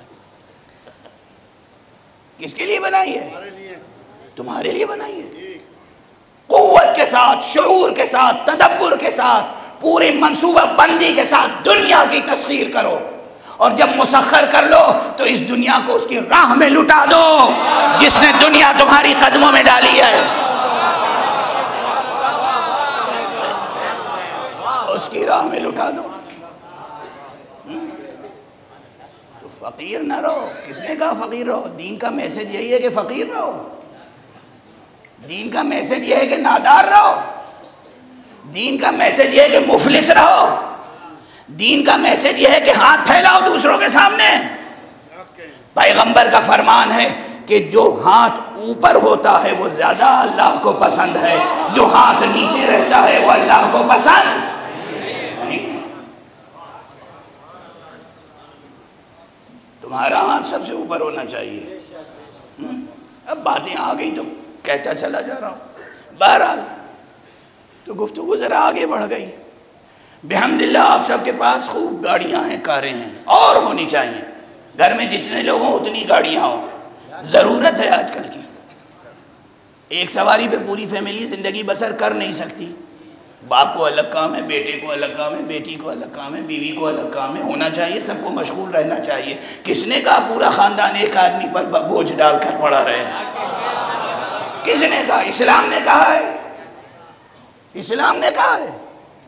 کس کے لیے بنائی ہے؟ تمہارے لیے بنائی ہے۔ قوت کے ساتھ، شعور کے ساتھ، تدبر کے ساتھ، پوری منصوبہ بندی کے ساتھ دنیا کی تسخیر کرو، اور جب مسخر کر لو تو اس دنیا کو اس کی راہ میں لٹا دو جس نے دنیا تمہاری قدموں میں ڈالی ہے، اس کی راہ میں لٹا دو۔ تو فقیر نہ رہو۔ کس نے کہا فقیر رہو؟ دین کا میسج یہی ہے کہ فقیر رہو، دین کا میسج یہ ہے کہ نادار رہو، دین کا میسج یہ ہے کہ مفلس رہو، دین کا میسج یہ ہے کہ ہاتھ پھیلاؤ دوسروں کے سامنے۔ پیغمبر کا فرمان ہے کہ جو ہاتھ اوپر ہوتا ہے وہ زیادہ اللہ کو پسند ہے، جو ہاتھ نیچے رہتا ہے وہ اللہ کو پسند نہیں۔ تمہارا ہاتھ سب سے اوپر ہونا چاہیے۔ اب باتیں آ گئی تو کہتا چلا جا رہا ہوں۔ بہرحال تو گفتگو ذرا آگے بڑھ گئی۔ بحمداللہ آپ سب کے پاس خوب گاڑیاں ہیں، کاریں ہیں، اور ہونی چاہیے۔ گھر میں جتنے لوگ ہوں اتنی گاڑیاں ہوں، ضرورت ہے آج کل کی۔ ایک سواری پہ پوری فیملی زندگی بسر کر نہیں سکتی۔ باپ کو الگ کام ہے، بیٹے کو الگ کام ہے، بیٹی کو الگ کام ہے، بیوی کو الگ کام ہے۔ ہونا چاہیے، سب کو مشغول رہنا چاہیے۔ کس نے کہا پورا خاندان ایک آدمی پر بوجھ ڈال کر پڑا رہے؟ کس نے کہا؟ اسلام نے کہا ہے، اسلام نے کہا ہے،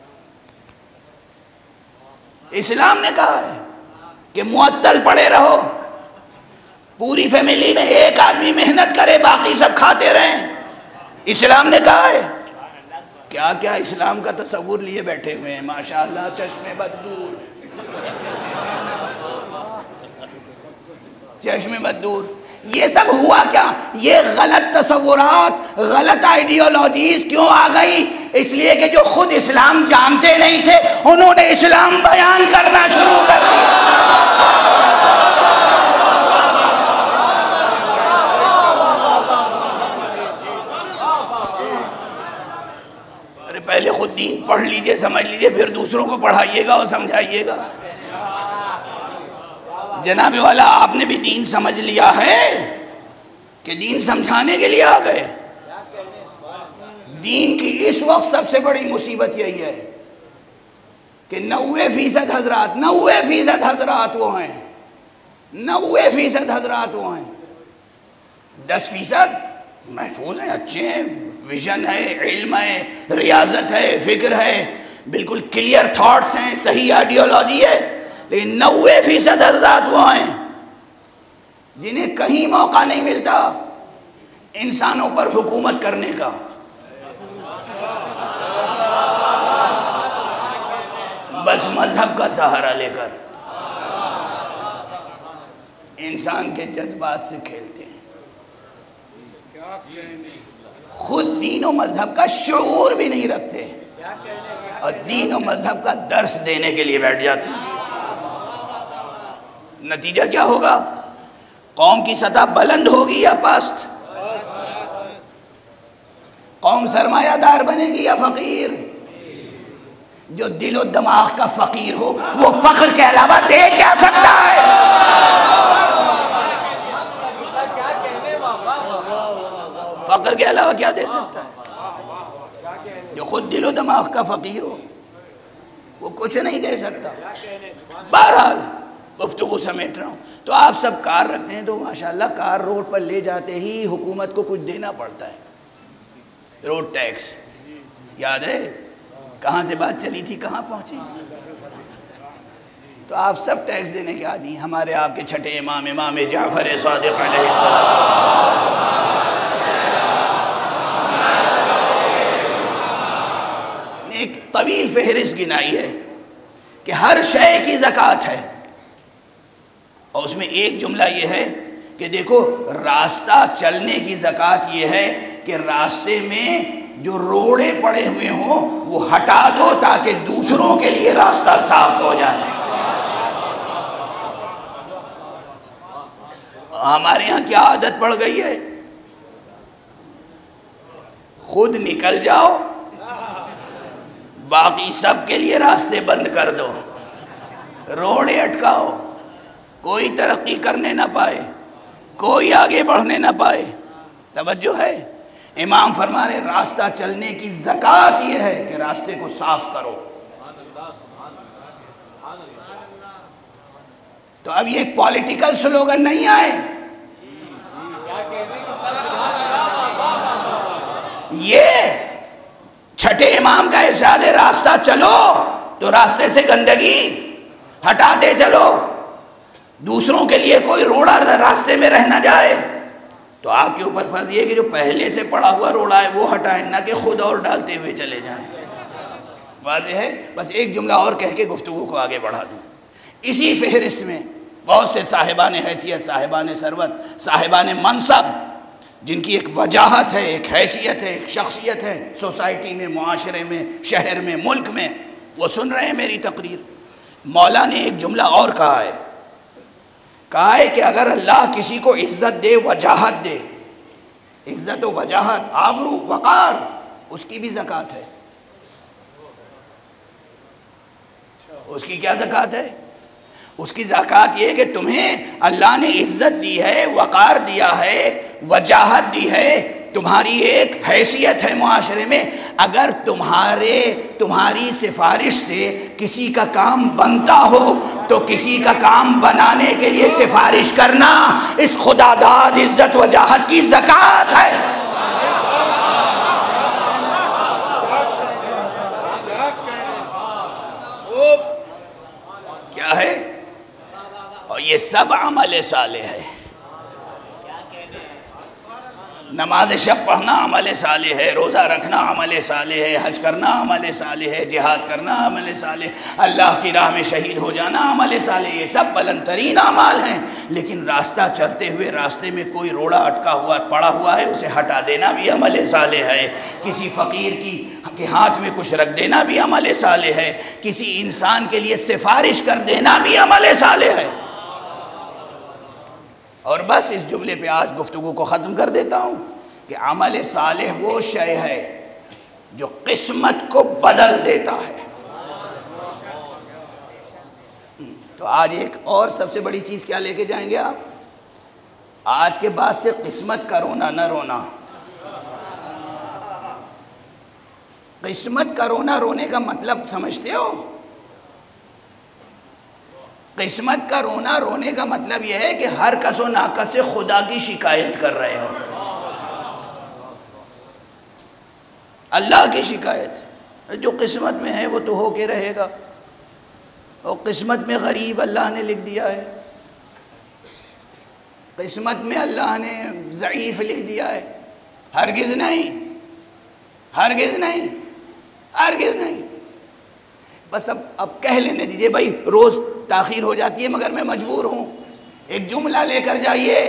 اسلام نے کہا ہے کہ معطل پڑے رہو، پوری فیملی میں ایک آدمی محنت کرے، باقی سب کھاتے رہیں۔ اسلام نے کہا ہے۔ کیا کیا اسلام کا تصور لیے بیٹھے ہوئے ہیں، ماشاءاللہ، چشم بددور، چشم بددور۔ یہ سب ہوا کیا؟ یہ غلط تصورات، غلط آئیڈیالوجیز کیوں آ گئی؟ اس لیے کہ جو خود اسلام جانتے نہیں تھے انہوں نے اسلام بیان کرنا شروع کر دیا۔ ارے پہلے خود دین پڑھ لیجئے، سمجھ لیجئے، پھر دوسروں کو پڑھائیے گا اور سمجھائیے گا۔ جناب والا، آپ نے بھی دین سمجھ لیا ہے کہ دین سمجھانے کے لیے آ گئے؟ دین کی اس وقت سب سے بڑی مصیبت یہی ہے کہ 90% حضرات وہ ہیں 90% حضرات وہ ہیں، 10% محفوظ ہیں، اچھے ہیں، ویژن ہے، علم ہے، ریاضت ہے، فکر ہے، بالکل کلیئر تھاٹس ہیں، صحیح آئیڈیالوجی ہے، لیکن 90% حضرات وہ ہیں جنہیں کہیں موقع نہیں ملتا انسانوں پر حکومت کرنے کا، بس مذہب کا سہارا لے کر انسان کے جذبات سے کھیلتے ہیں، خود دین و مذہب کا شعور بھی نہیں رکھتے اور دین و مذہب کا درس دینے کے لیے بیٹھ جاتے ہیں۔ نتیجہ کیا ہوگا؟ قوم کی سطح بلند ہوگی یا پست؟ قوم سرمایہ دار بنے گی یا فقیر؟ جو دل و دماغ کا فقیر ہو وہ فخر کے علاوہ دے کیا سکتا ہے؟ فقر کے علاوہ کیا دے سکتا ہے؟ جو خود دل و دماغ کا فقیر ہو وہ کچھ نہیں دے سکتا۔ بہرحال گفتگو سمیٹ رہا ہوں، تو آپ سب کار رکھتے ہیں تو ماشاءاللہ کار روڈ پر لے جاتے ہی حکومت کو کچھ دینا پڑتا ہے، روڈ ٹیکس یاد ہے؟ کہاں سے بات چلی تھی کہاں پہنچی؟ تو آپ سب ٹیکس دینے کے عادی ہیں۔ ہمارے آپ کے چھٹے امام جعفر صادق علیہ السلام نے ایک طویل فہرست گنائی ہے کہ ہر شے کی زکوٰۃ ہے، اور اس میں ایک جملہ یہ ہے کہ دیکھو راستہ چلنے کی زکوٰۃ یہ ہے کہ راستے میں جو روڑے پڑے ہوئے ہوں وہ ہٹا دو تاکہ دوسروں کے لیے راستہ صاف ہو جائے۔ ہمارے ہاں کیا عادت پڑ گئی ہے؟ خود نکل جاؤ، باقی سب کے لیے راستے بند کر دو، روڑے اٹکاؤ، کوئی ترقی کرنے نہ پائے، کوئی آگے بڑھنے نہ پائے۔ توجہ ہے؟ امام فرما رہے راستہ چلنے کی زکوٰۃ یہ ہے کہ راستے کو صاف کرو۔ تو اب یہ ایک پولیٹیکل سلوگن نہیں آئے، یہ چھٹے امام کا ارشاد ہے راستہ چلو تو راستے سے گندگی ہٹاتے چلو، دوسروں کے لیے کوئی روڑا راستے میں رہ نہ جائے۔ تو آپ کے اوپر فرض یہ ہے کہ جو پہلے سے پڑا ہوا روڑا ہے وہ ہٹائیں، نہ کہ خود اور ڈالتے ہوئے چلے جائیں۔ واضح ہے؟ بس ایک جملہ اور کہہ کے گفتگو کو آگے بڑھا دوں۔ اسی فہرست میں بہت سے صاحبان حیثیت، صاحبان ثروت، صاحبان منصب، جن کی ایک وجاہت ہے، ایک حیثیت ہے، ایک شخصیت ہے سوسائٹی میں، معاشرے میں، شہر میں، ملک میں، وہ سن رہے ہیں میری تقریر۔ مولا نے ایک جملہ اور کہا ہے کہ اگر اللہ کسی کو عزت دے، وجاہت دے، عزت و وجاہت، آبرو، وقار، اس کی بھی زکوٰۃ ہے۔ اس کی کیا زکوٰۃ ہے؟ اس کی زکوٰۃ یہ کہ تمہیں اللہ نے عزت دی ہے، وقار دیا ہے، وجاہت دی ہے، تمہاری ایک حیثیت ہے معاشرے میں، اگر تمہاری سفارش سے کسی کا کام بنتا ہو تو کسی کا کام بنانے کے لیے سفارش کرنا اس خدا داد عزت وجاہت کی زکوٰۃ ہے۔ کیا ہے؟ اور یہ سب عمل صالح ہے۔ نماز شب پڑھنا عمل صالح ہے، روزہ رکھنا عمل صالح ہے، حج کرنا عمل صالح ہے، جہاد کرنا عمل صالح، اللہ کی راہ میں شہید ہو جانا عمل صالح، یہ سب بلند ترین اعمال ہیں۔ لیکن راستہ چلتے ہوئے راستے میں کوئی روڑا اٹکا ہوا پڑا ہوا ہے، اسے ہٹا دینا بھی عمل صالح ہے۔ کسی فقیر کے ہاتھ میں کچھ رکھ دینا بھی عمل صالح ہے۔ کسی انسان کے لیے سفارش کر دینا بھی عمل صالح ہے۔ اور بس اس جملے پہ آج گفتگو کو ختم کر دیتا ہوں کہ عمل صالح وہ شے ہے جو قسمت کو بدل دیتا ہے۔ تو آج ایک اور سب سے بڑی چیز کیا لے کے جائیں گے آپ؟ آج کے بعد سے قسمت کا رونا نہ رونا۔ قسمت کا رونا رونے کا مطلب سمجھتے ہو؟ قسمت کا رونا، رونے کا مطلب یہ ہے کہ ہر کس و ناکس سے خدا کی شکایت کر رہے ہو، اللہ کی شکایت۔ جو قسمت میں ہے وہ تو ہو کے رہے گا، اور قسمت میں غریب اللہ نے لکھ دیا ہے، قسمت میں اللہ نے ضعیف لکھ دیا ہے۔ ہرگز نہیں، ہرگز نہیں، ہرگز نہیں۔ بس اب کہہ لینے دیجئے بھائی، روز تاخیر ہو جاتی ہے مگر میں مجبور ہوں، ایک جملہ لے کر جائیے،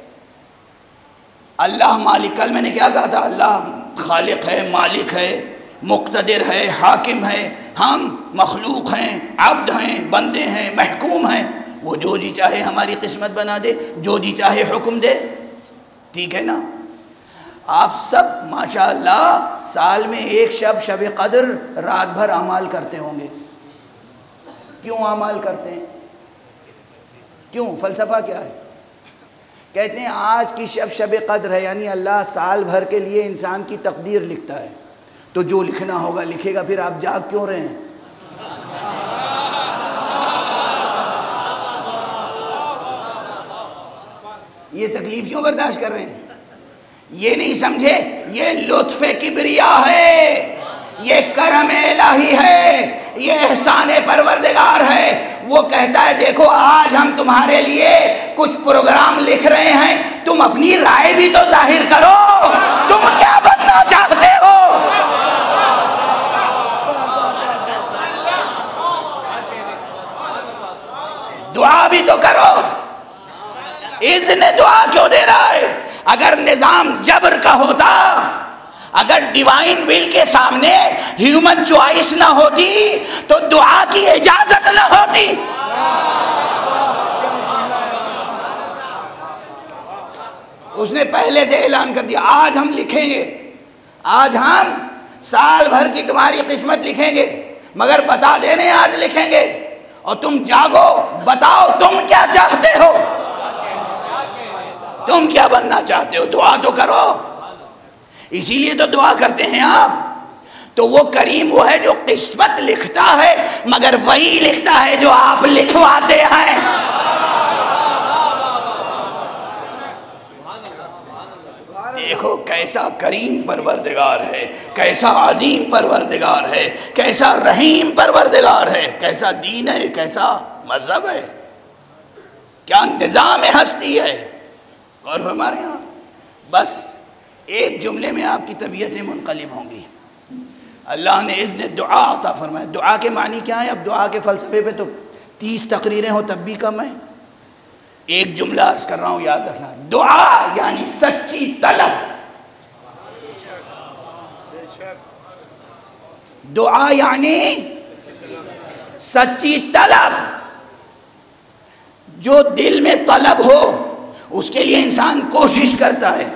اللہ مالک، کل میں نے کیا کہا تھا؟ اللہ خالق ہے، مالک ہے، مقتدر ہے، حاکم ہے، ہم مخلوق ہیں، عبد ہیں، بندے ہیں، محکوم ہیں، وہ جو جی چاہے ہماری قسمت بنا دے، جو جی چاہے حکم دے، ٹھیک ہے نا؟ آپ سب ماشاءاللہ سال میں ایک شب قدر رات بھر اعمال کرتے ہوں گے، کیوں اعمال کرتے ہیں؟ کیوں؟ فلسفہ کیا ہے؟ کہتے ہیں آج کی شب قدر ہے، یعنی اللہ سال بھر کے لیے انسان کی تقدیر لکھتا ہے، تو جو لکھنا ہوگا لکھے گا، پھر آپ جاگ کیوں رہے ہیں؟ یہ تکلیف کیوں برداشت کر رہے ہیں؟ یہ نہیں سمجھے یہ لطف کبریا ہے، یہ کرم الہی ہے، یہ احسان پروردگار ہے۔ وہ کہتا ہے دیکھو آج ہم تمہارے لیے کچھ پروگرام لکھ رہے ہیں، تم اپنی رائے بھی تو ظاہر کرو، تم کیا بننا چاہتے ہو؟ دعا بھی تو کرو، اذن دعا کیوں دے رہا ہے؟ اگر نظام جبر کا ہوتا، اگر ڈیوائن ول کے سامنے ہیومن چوائس نہ ہوتی تو دعا کی اجازت نہ ہوتی۔ اس نے پہلے سے اعلان کر دیا آج ہم لکھیں گے، آج ہم سال بھر کی تمہاری قسمت لکھیں گے، مگر بتا دینے آج لکھیں گے، اور تم جاگو، بتاؤ تم کیا چاہتے ہو، تم کیا بننا چاہتے ہو، دعا تو کرو۔ اسی لیے تو دعا کرتے ہیں آپ۔ تو وہ کریم وہ ہے جو قسمت لکھتا ہے، مگر وہی لکھتا ہے جو آپ لکھواتے ہیں۔ دیکھو کیسا کریم پروردگار ہے، کیسا عظیم پروردگار ہے، کیسا رحیم پروردگار ہے، کیسا دین ہے، کیسا مذہب ہے، کیا نظام ہستی ہے۔ اور ہمارے یہاں بس ایک جملے میں آپ کی طبیعتیں منقلب ہوں گی۔ اللہ نے اذن دعا عطا فرمایا۔ دعا کے معنی کیا ہے؟ اب دعا کے فلسفے پہ تو 30 تقریریں ہوں تب بھی کم ہے، ایک جملہ عرض کر رہا ہوں، یاد رکھنا، دعا یعنی سچی طلب، دعا یعنی سچی طلب، جو دل میں طلب ہو اس کے لیے انسان کوشش کرتا ہے۔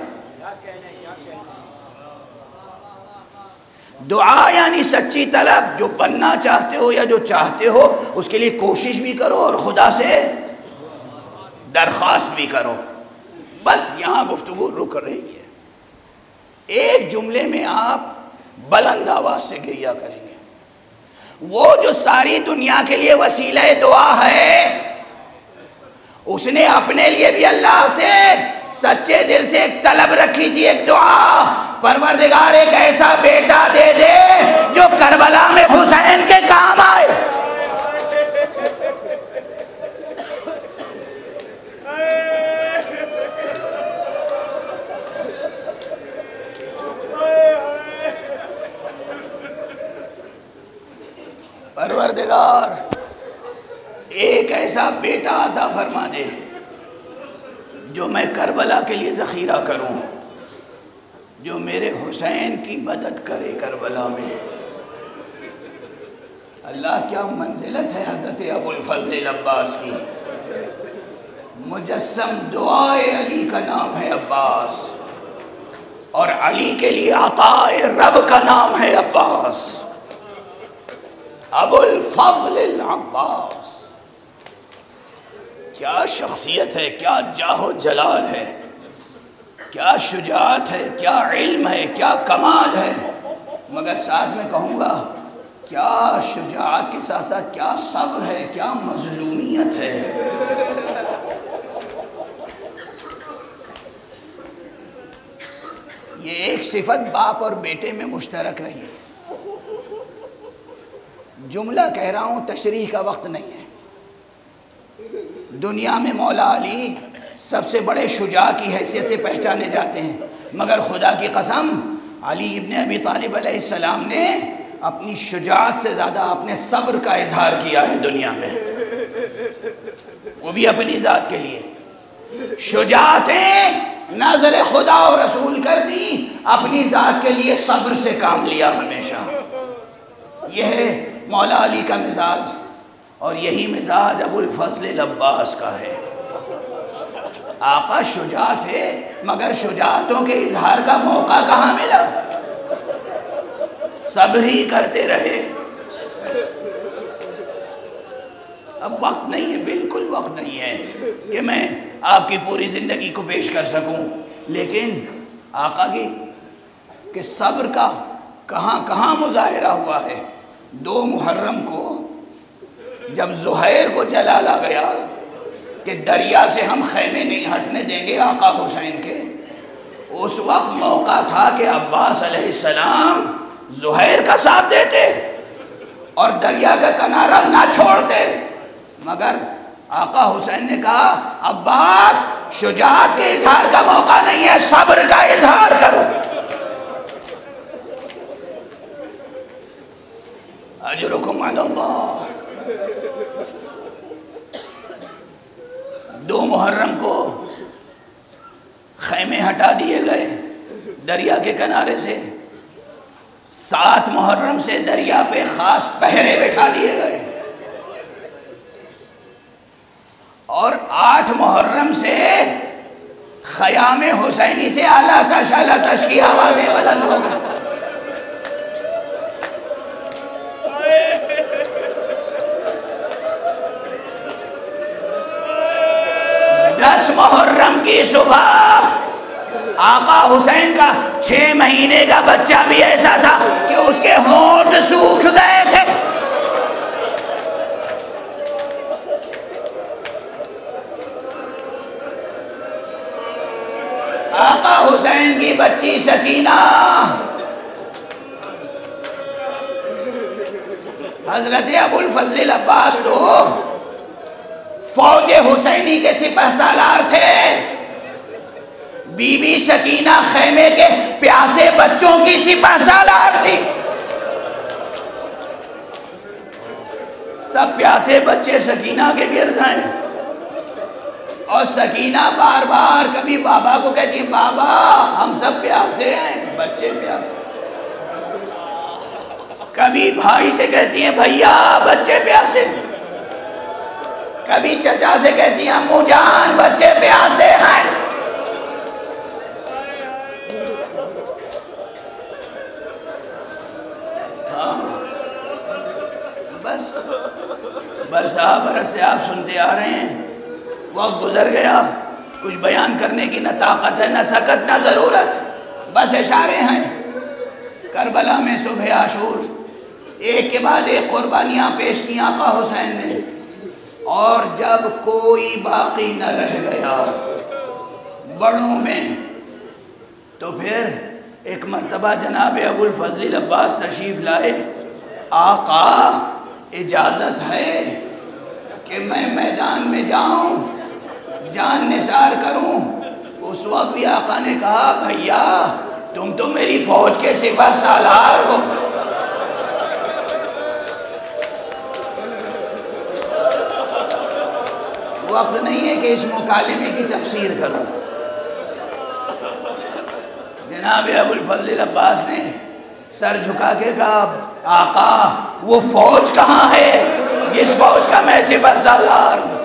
دعا یعنی سچی طلب، جو بننا چاہتے ہو یا جو چاہتے ہو اس کے لیے کوشش بھی کرو اور خدا سے درخواست بھی کرو۔ بس یہاں گفتگو رک رہی ہے، ایک جملے میں آپ بلند آواز سے گریہ کریں گے۔ وہ جو ساری دنیا کے لیے وسیلہ دعا ہے، اس نے اپنے لیے بھی اللہ سے سچے دل سے ایک طلب رکھی تھی، ایک دعا، پروردگار ایک ایسا بیٹا دے دے جو کربلا میں حسین کے کام آئے۔ پروردگار ایک ایسا بیٹا عطا فرما دے جو میں کربلا کے لیے ذخیرہ کروں، جو میرے حسین کی مدد کرے کربلا میں۔ اللہ کیا منزلت ہے حضرت ابو الفضل عباس کی۔ مجسم دعائے علی کا نام ہے عباس، اور علی کے لیے عطاء رب کا نام ہے عباس، ابو الفضل العباس۔ کیا شخصیت ہے، کیا جاہ و جلال ہے، کیا شجاعت ہے، کیا علم ہے، کیا کمال ہے۔ مگر ساتھ میں کہوں گا کیا شجاعت کے ساتھ ساتھ کیا صبر ہے، کیا مظلومیت ہے۔ یہ ایک صفت باپ اور بیٹے میں مشترک رہی ہے۔ جملہ کہہ رہا ہوں، تشریح کا وقت نہیں ہے۔ دنیا میں مولا علی سب سے بڑے شجاع کی حیثیت سے پہچانے جاتے ہیں، مگر خدا کی قسم علی ابن ابی طالب علیہ السلام نے اپنی شجاعت سے زیادہ اپنے صبر کا اظہار کیا ہے دنیا میں، وہ بھی اپنی ذات کے لیے۔ شجاعتیں نظر خدا و رسول کر دی، اپنی ذات کے لیے صبر سے کام لیا ہمیشہ۔ یہ ہے مولا علی کا مزاج، اور یہی مزاج ابو الفضل العباس کا ہے۔ آقا شجاع تھے، مگر شجاعتوں کے اظہار کا موقع کہاں ملا؟ صبر ہی کرتے رہے۔ اب وقت نہیں ہے، بالکل وقت نہیں ہے کہ میں آپ کی پوری زندگی کو پیش کر سکوں، لیکن آقا کی کہ صبر کا کہاں کہاں مظاہرہ ہوا ہے۔ 2 محرم کو جب زہیر کو جلال آ گیا کہ دریا سے ہم خیمے نہیں ہٹنے دیں گے آقا حسین کے، اس وقت موقع تھا کہ عباس علیہ السلام زہیر کا ساتھ دیتے اور دریا کا کنارہ نہ چھوڑتے، مگر آقا حسین نے کہا عباس شجاعت کے اظہار کا موقع نہیں ہے، صبر کا اظہار کرو۔ اجرکم علی اللہ۔ 2 محرم کو خیمے ہٹا دیے گئے دریا کے کنارے سے، 7 محرم سے دریا پہ خاص پہرے بٹھا دیے گئے، اور 8 محرم سے خیام حسینی سے اعلیٰ تش کی آوازیں بلند ہو گئی۔ 10 محرم کی صبح آقا حسین کا 6 مہینے کا بچہ بھی ایسا تھا کہ اس کے ہونٹ سوکھ گئے تھے۔ آقا حسین کی بچی سکینہ حضرت ابو الفضل العباس تو فوج حسینی کے سپہ سالار تھے، بی بی سکینہ خیمے کے پیاسے بچوں کی سپہ سالار تھی۔ سب پیاسے بچے سکینہ کے گرد ہیں، اور سکینہ بار بار کبھی بابا کو کہتی ہے بابا ہم سب پیاسے ہیں، بچے پیاسے، کبھی بھائی سے کہتی ہیں بھیا بچے پیاسے ہیں، کبھی چچا سے کہتی ہیں امو جان بچے پیاسے ہیں۔ بس برس سے آپ سنتے آ رہے ہیں، وقت گزر گیا، کچھ بیان کرنے کی نہ طاقت ہے، نہ سکت، نہ ضرورت، بس اشارے ہیں۔ کربلا میں صبح عاشور ایک کے بعد ایک قربانیاں پیش کی آقا حسین نے، اور جب کوئی باقی نہ رہ گیا بڑوں میں، تو پھر ایک مرتبہ جناب ابو الفضل العباس تشریف لائے۔ آقا اجازت ہے کہ میں میدان میں جاؤں، جان نثار کروں؟ اس وقت بھی آقا نے کہا بھیا تم تو میری فوج کے سپہ سالار ہو۔ وقت نہیں ہے کہ اس مکالمے کی تفسیر کروں۔ جناب ابو الفضل العباس نے سر جھکا کے کہا آقا وہ فوج کہاں ہے جس فوج کا میں سپہ سالار ہوں؟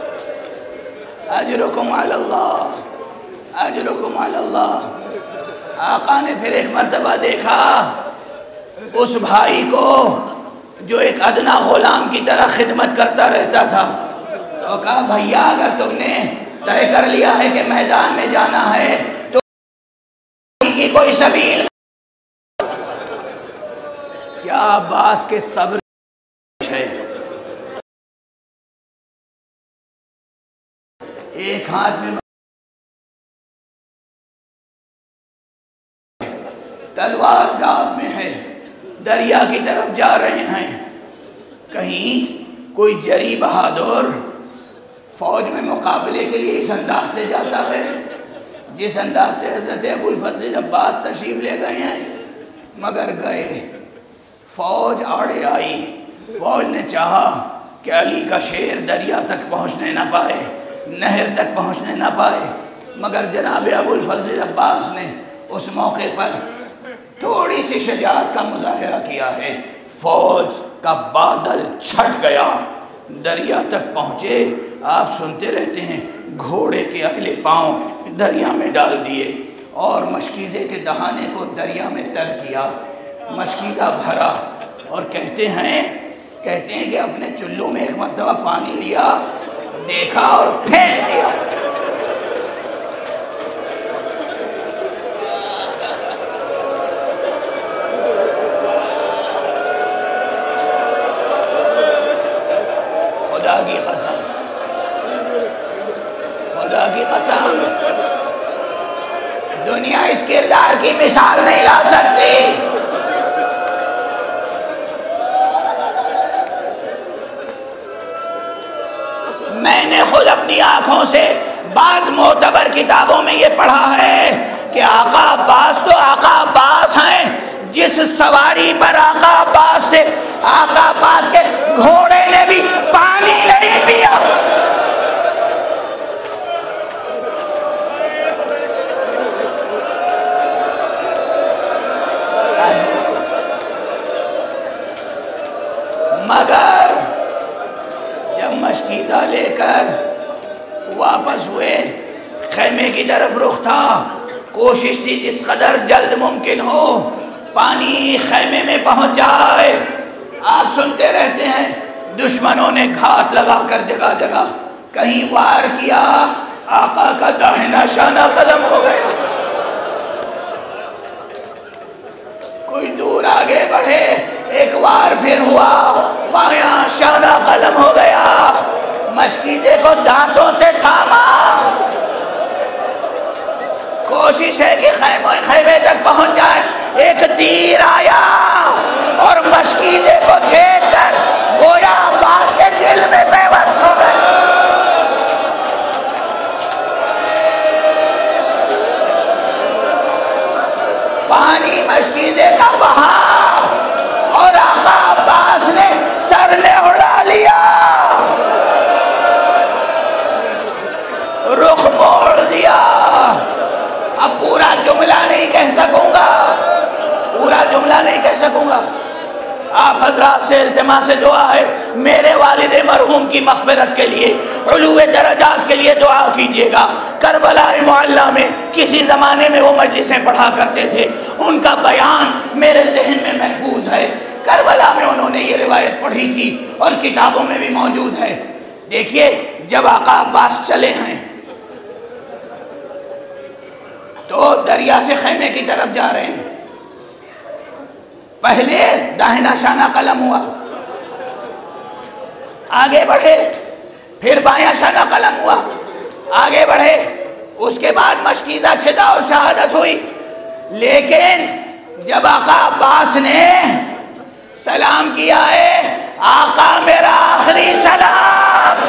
اجرکم علی اللہ، اجرکم علی اللہ۔ آقا نے پھر ایک مرتبہ دیکھا اس بھائی کو جو ایک ادنا غلام کی طرح خدمت کرتا رہتا تھا، اور کہا بھیا اگر تم نے طے کر لیا ہے کہ میدان میں جانا ہے تو کی کوئی سبیل کیا عباس کے صبر ہے. ایک ہاتھ میں تلوار ڈاب میں ہے، دریا کی طرف جا رہے ہیں. کہیں کوئی جری بہادر فوج میں مقابلے کے لیے اس انداز سے جاتا ہے جس انداز سے حضرت ابوالفضل عباس تشریف لے گئے ہیں. مگر گئے، فوج آڑے آئی. فوج نے چاہا کہ علی کا شیر دریا تک پہنچنے نہ پائے، نہر تک پہنچنے نہ پائے. مگر جناب ابوالفضل عباس نے اس موقع پر تھوڑی سی شجاعت کا مظاہرہ کیا ہے. فوج کا بادل چھٹ گیا، دریا تک پہنچے. آپ سنتے رہتے ہیں گھوڑے کے اگلے پاؤں دریا میں ڈال دیے اور مشکیزے کے دہانے کو دریا میں تر کیا. مشکیزہ بھرا اور کہتے ہیں کہ اپنے چلو میں ایک مرتبہ پانی لیا، دیکھا اور پھینک دیا. خدا کی قسم دنیا اس کردار کی مثال نہیں لا سکتی. میں نے خود اپنی آنکھوں سے بعض معتبر کتابوں میں یہ پڑھا ہے کہ آقا عباس تو آقا عباس ہیں. جس سواری پر آقا عباس تھے، آقا عباس کے گھوڑے نے بھی پانی نہیں پیا. مگر جب مشکیزہ لے کر واپس ہوئے، خیمے کی طرف رخ تھا. کوشش تھی جس قدر جلد ممکن ہو پانی خیمے میں پہنچ جائے. آپ سنتے رہتے ہیں دشمنوں نے گھات لگا کر جگہ جگہ کہیں وار کیا، آقا کا داہنا شانہ قلم ہو گیا. کوئی دور آگے بڑھے، ایک وار پھر ہوا، بایاں شانہ قلم ہو گیا. مشکیزے کو دانتوں سے تھاما. کوشش ہے کہ خیمے تک پہنچ جائے. ایک تیر آیا اور مشکیزے کو چھید کر گویا عباس کے دل میں پیوست ہو گئے. پانی مشکیزے کا بہا اور آقا عباس نے سر نے اڑا لیا، رخ موڑ دیا. اب پورا جملہ نہیں کہہ سکوں گا. آپ حضرات سے التماس دعا ہے، میرے والد مرحوم کی مغفرت کے لیے، علو درجات کے لیے دعا کیجیے گا. کربلا معلیٰ میں کسی زمانے میں وہ مجلسیں پڑھا کرتے تھے، ان کا بیان میرے ذہن میں محفوظ ہے. کربلا میں انہوں نے یہ روایت پڑھی تھی اور کتابوں میں بھی موجود ہے. دیکھیے جب آقا عباس چلے ہیں تو دریا سے خیمے کی طرف جا رہے ہیں. پہلے داہنا شانہ قلم ہوا، آگے بڑھے، پھر بایاں شانہ قلم ہوا، آگے بڑھے. اس کے بعد مشکیزہ چھدا اور شہادت ہوئی. لیکن جب آقا عباس نے سلام کیا ہے، آقا میرا آخری سلام،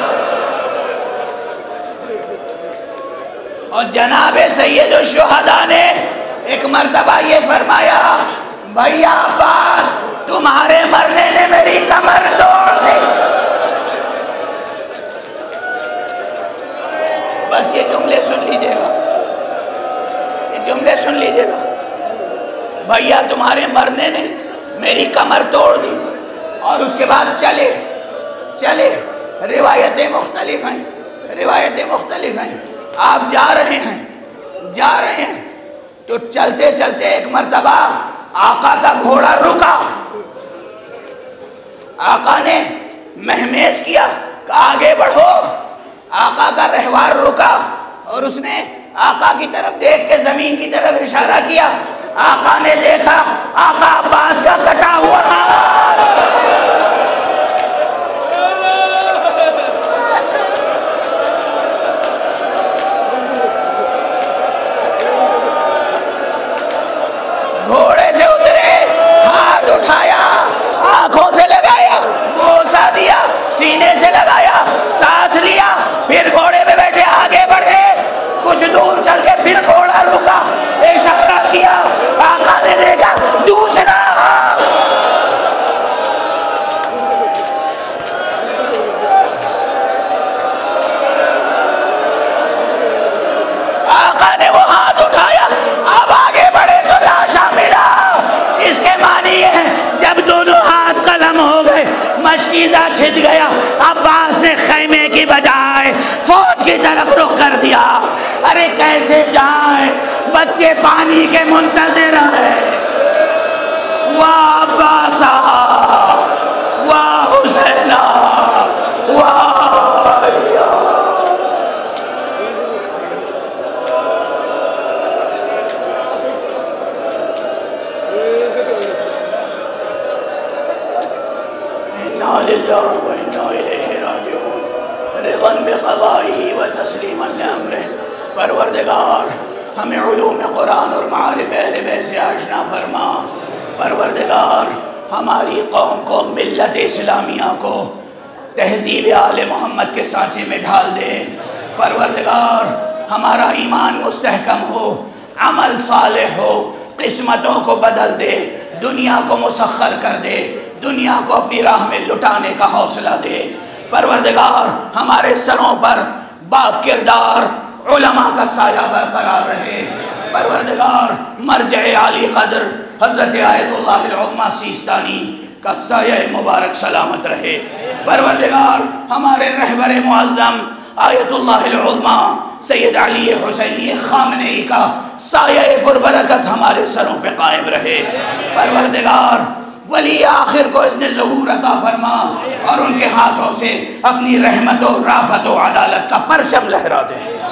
اور جناب سید الشہداء نے ایک مرتبہ یہ فرمایا، بھیا عباس تمہارے مرنے نے میری کمر توڑ دی. بس یہ جملے سن لیجئے گا، بھیا تمہارے مرنے نے میری کمر توڑ دی. اور اس کے بعد چلے. روایتیں مختلف ہیں. آپ جا رہے ہیں تو چلتے چلتے ایک مرتبہ آقا کا گھوڑا رکا. آقا نے مہمیز کیا کہ آگے بڑھو. آقا کا رہوار رکا اور اس نے آقا کی طرف دیکھ کے زمین کی طرف اشارہ کیا. آقا نے دیکھا آقا عباس کا کٹا ہوا طرف رخ کر دیا. ارے کیسے جائیں، بچے پانی کے منتظر ہیں. واہ عباسا، واہ حسینہ، واہ علیہ. انا للہ و انا الیہ راجعون. رضا بقضائہ و تسلیما لامرہ. پروردگار ہمیں علوم قرآن اور معارف اہل بیت سے آشنا فرما. پروردگار ہماری قوم کو، ملت اسلامیہ کو تہذیب آل محمد کے سانچے میں ڈھال دے. پروردگار ہمارا ایمان مستحکم ہو، عمل صالح ہو، قسمتوں کو بدل دے، دنیا کو مسخر کر دے، دنیا کو اپنی راہ میں لٹانے کا حوصلہ دے. پروردگار ہمارے سروں پر با کردار علماء کا سایہ برقرار رہے. پروردگار مرجع عالی قدر حضرت آیت اللہ العظمیٰ سیستانی کا سایہ مبارک سلامت رہے. پروردگار ہمارے رہبر معظم آیت اللہ العظمیٰ سید علی حسینی خامنئی کا سایہ پربرکت ہمارے سروں پہ قائم رہے. پروردگار ولی آخر کو اس نے ظہور عطا فرما اور ان کے ہاتھوں سے اپنی رحمت و رافت و عدالت کا پرچم لہرا دے.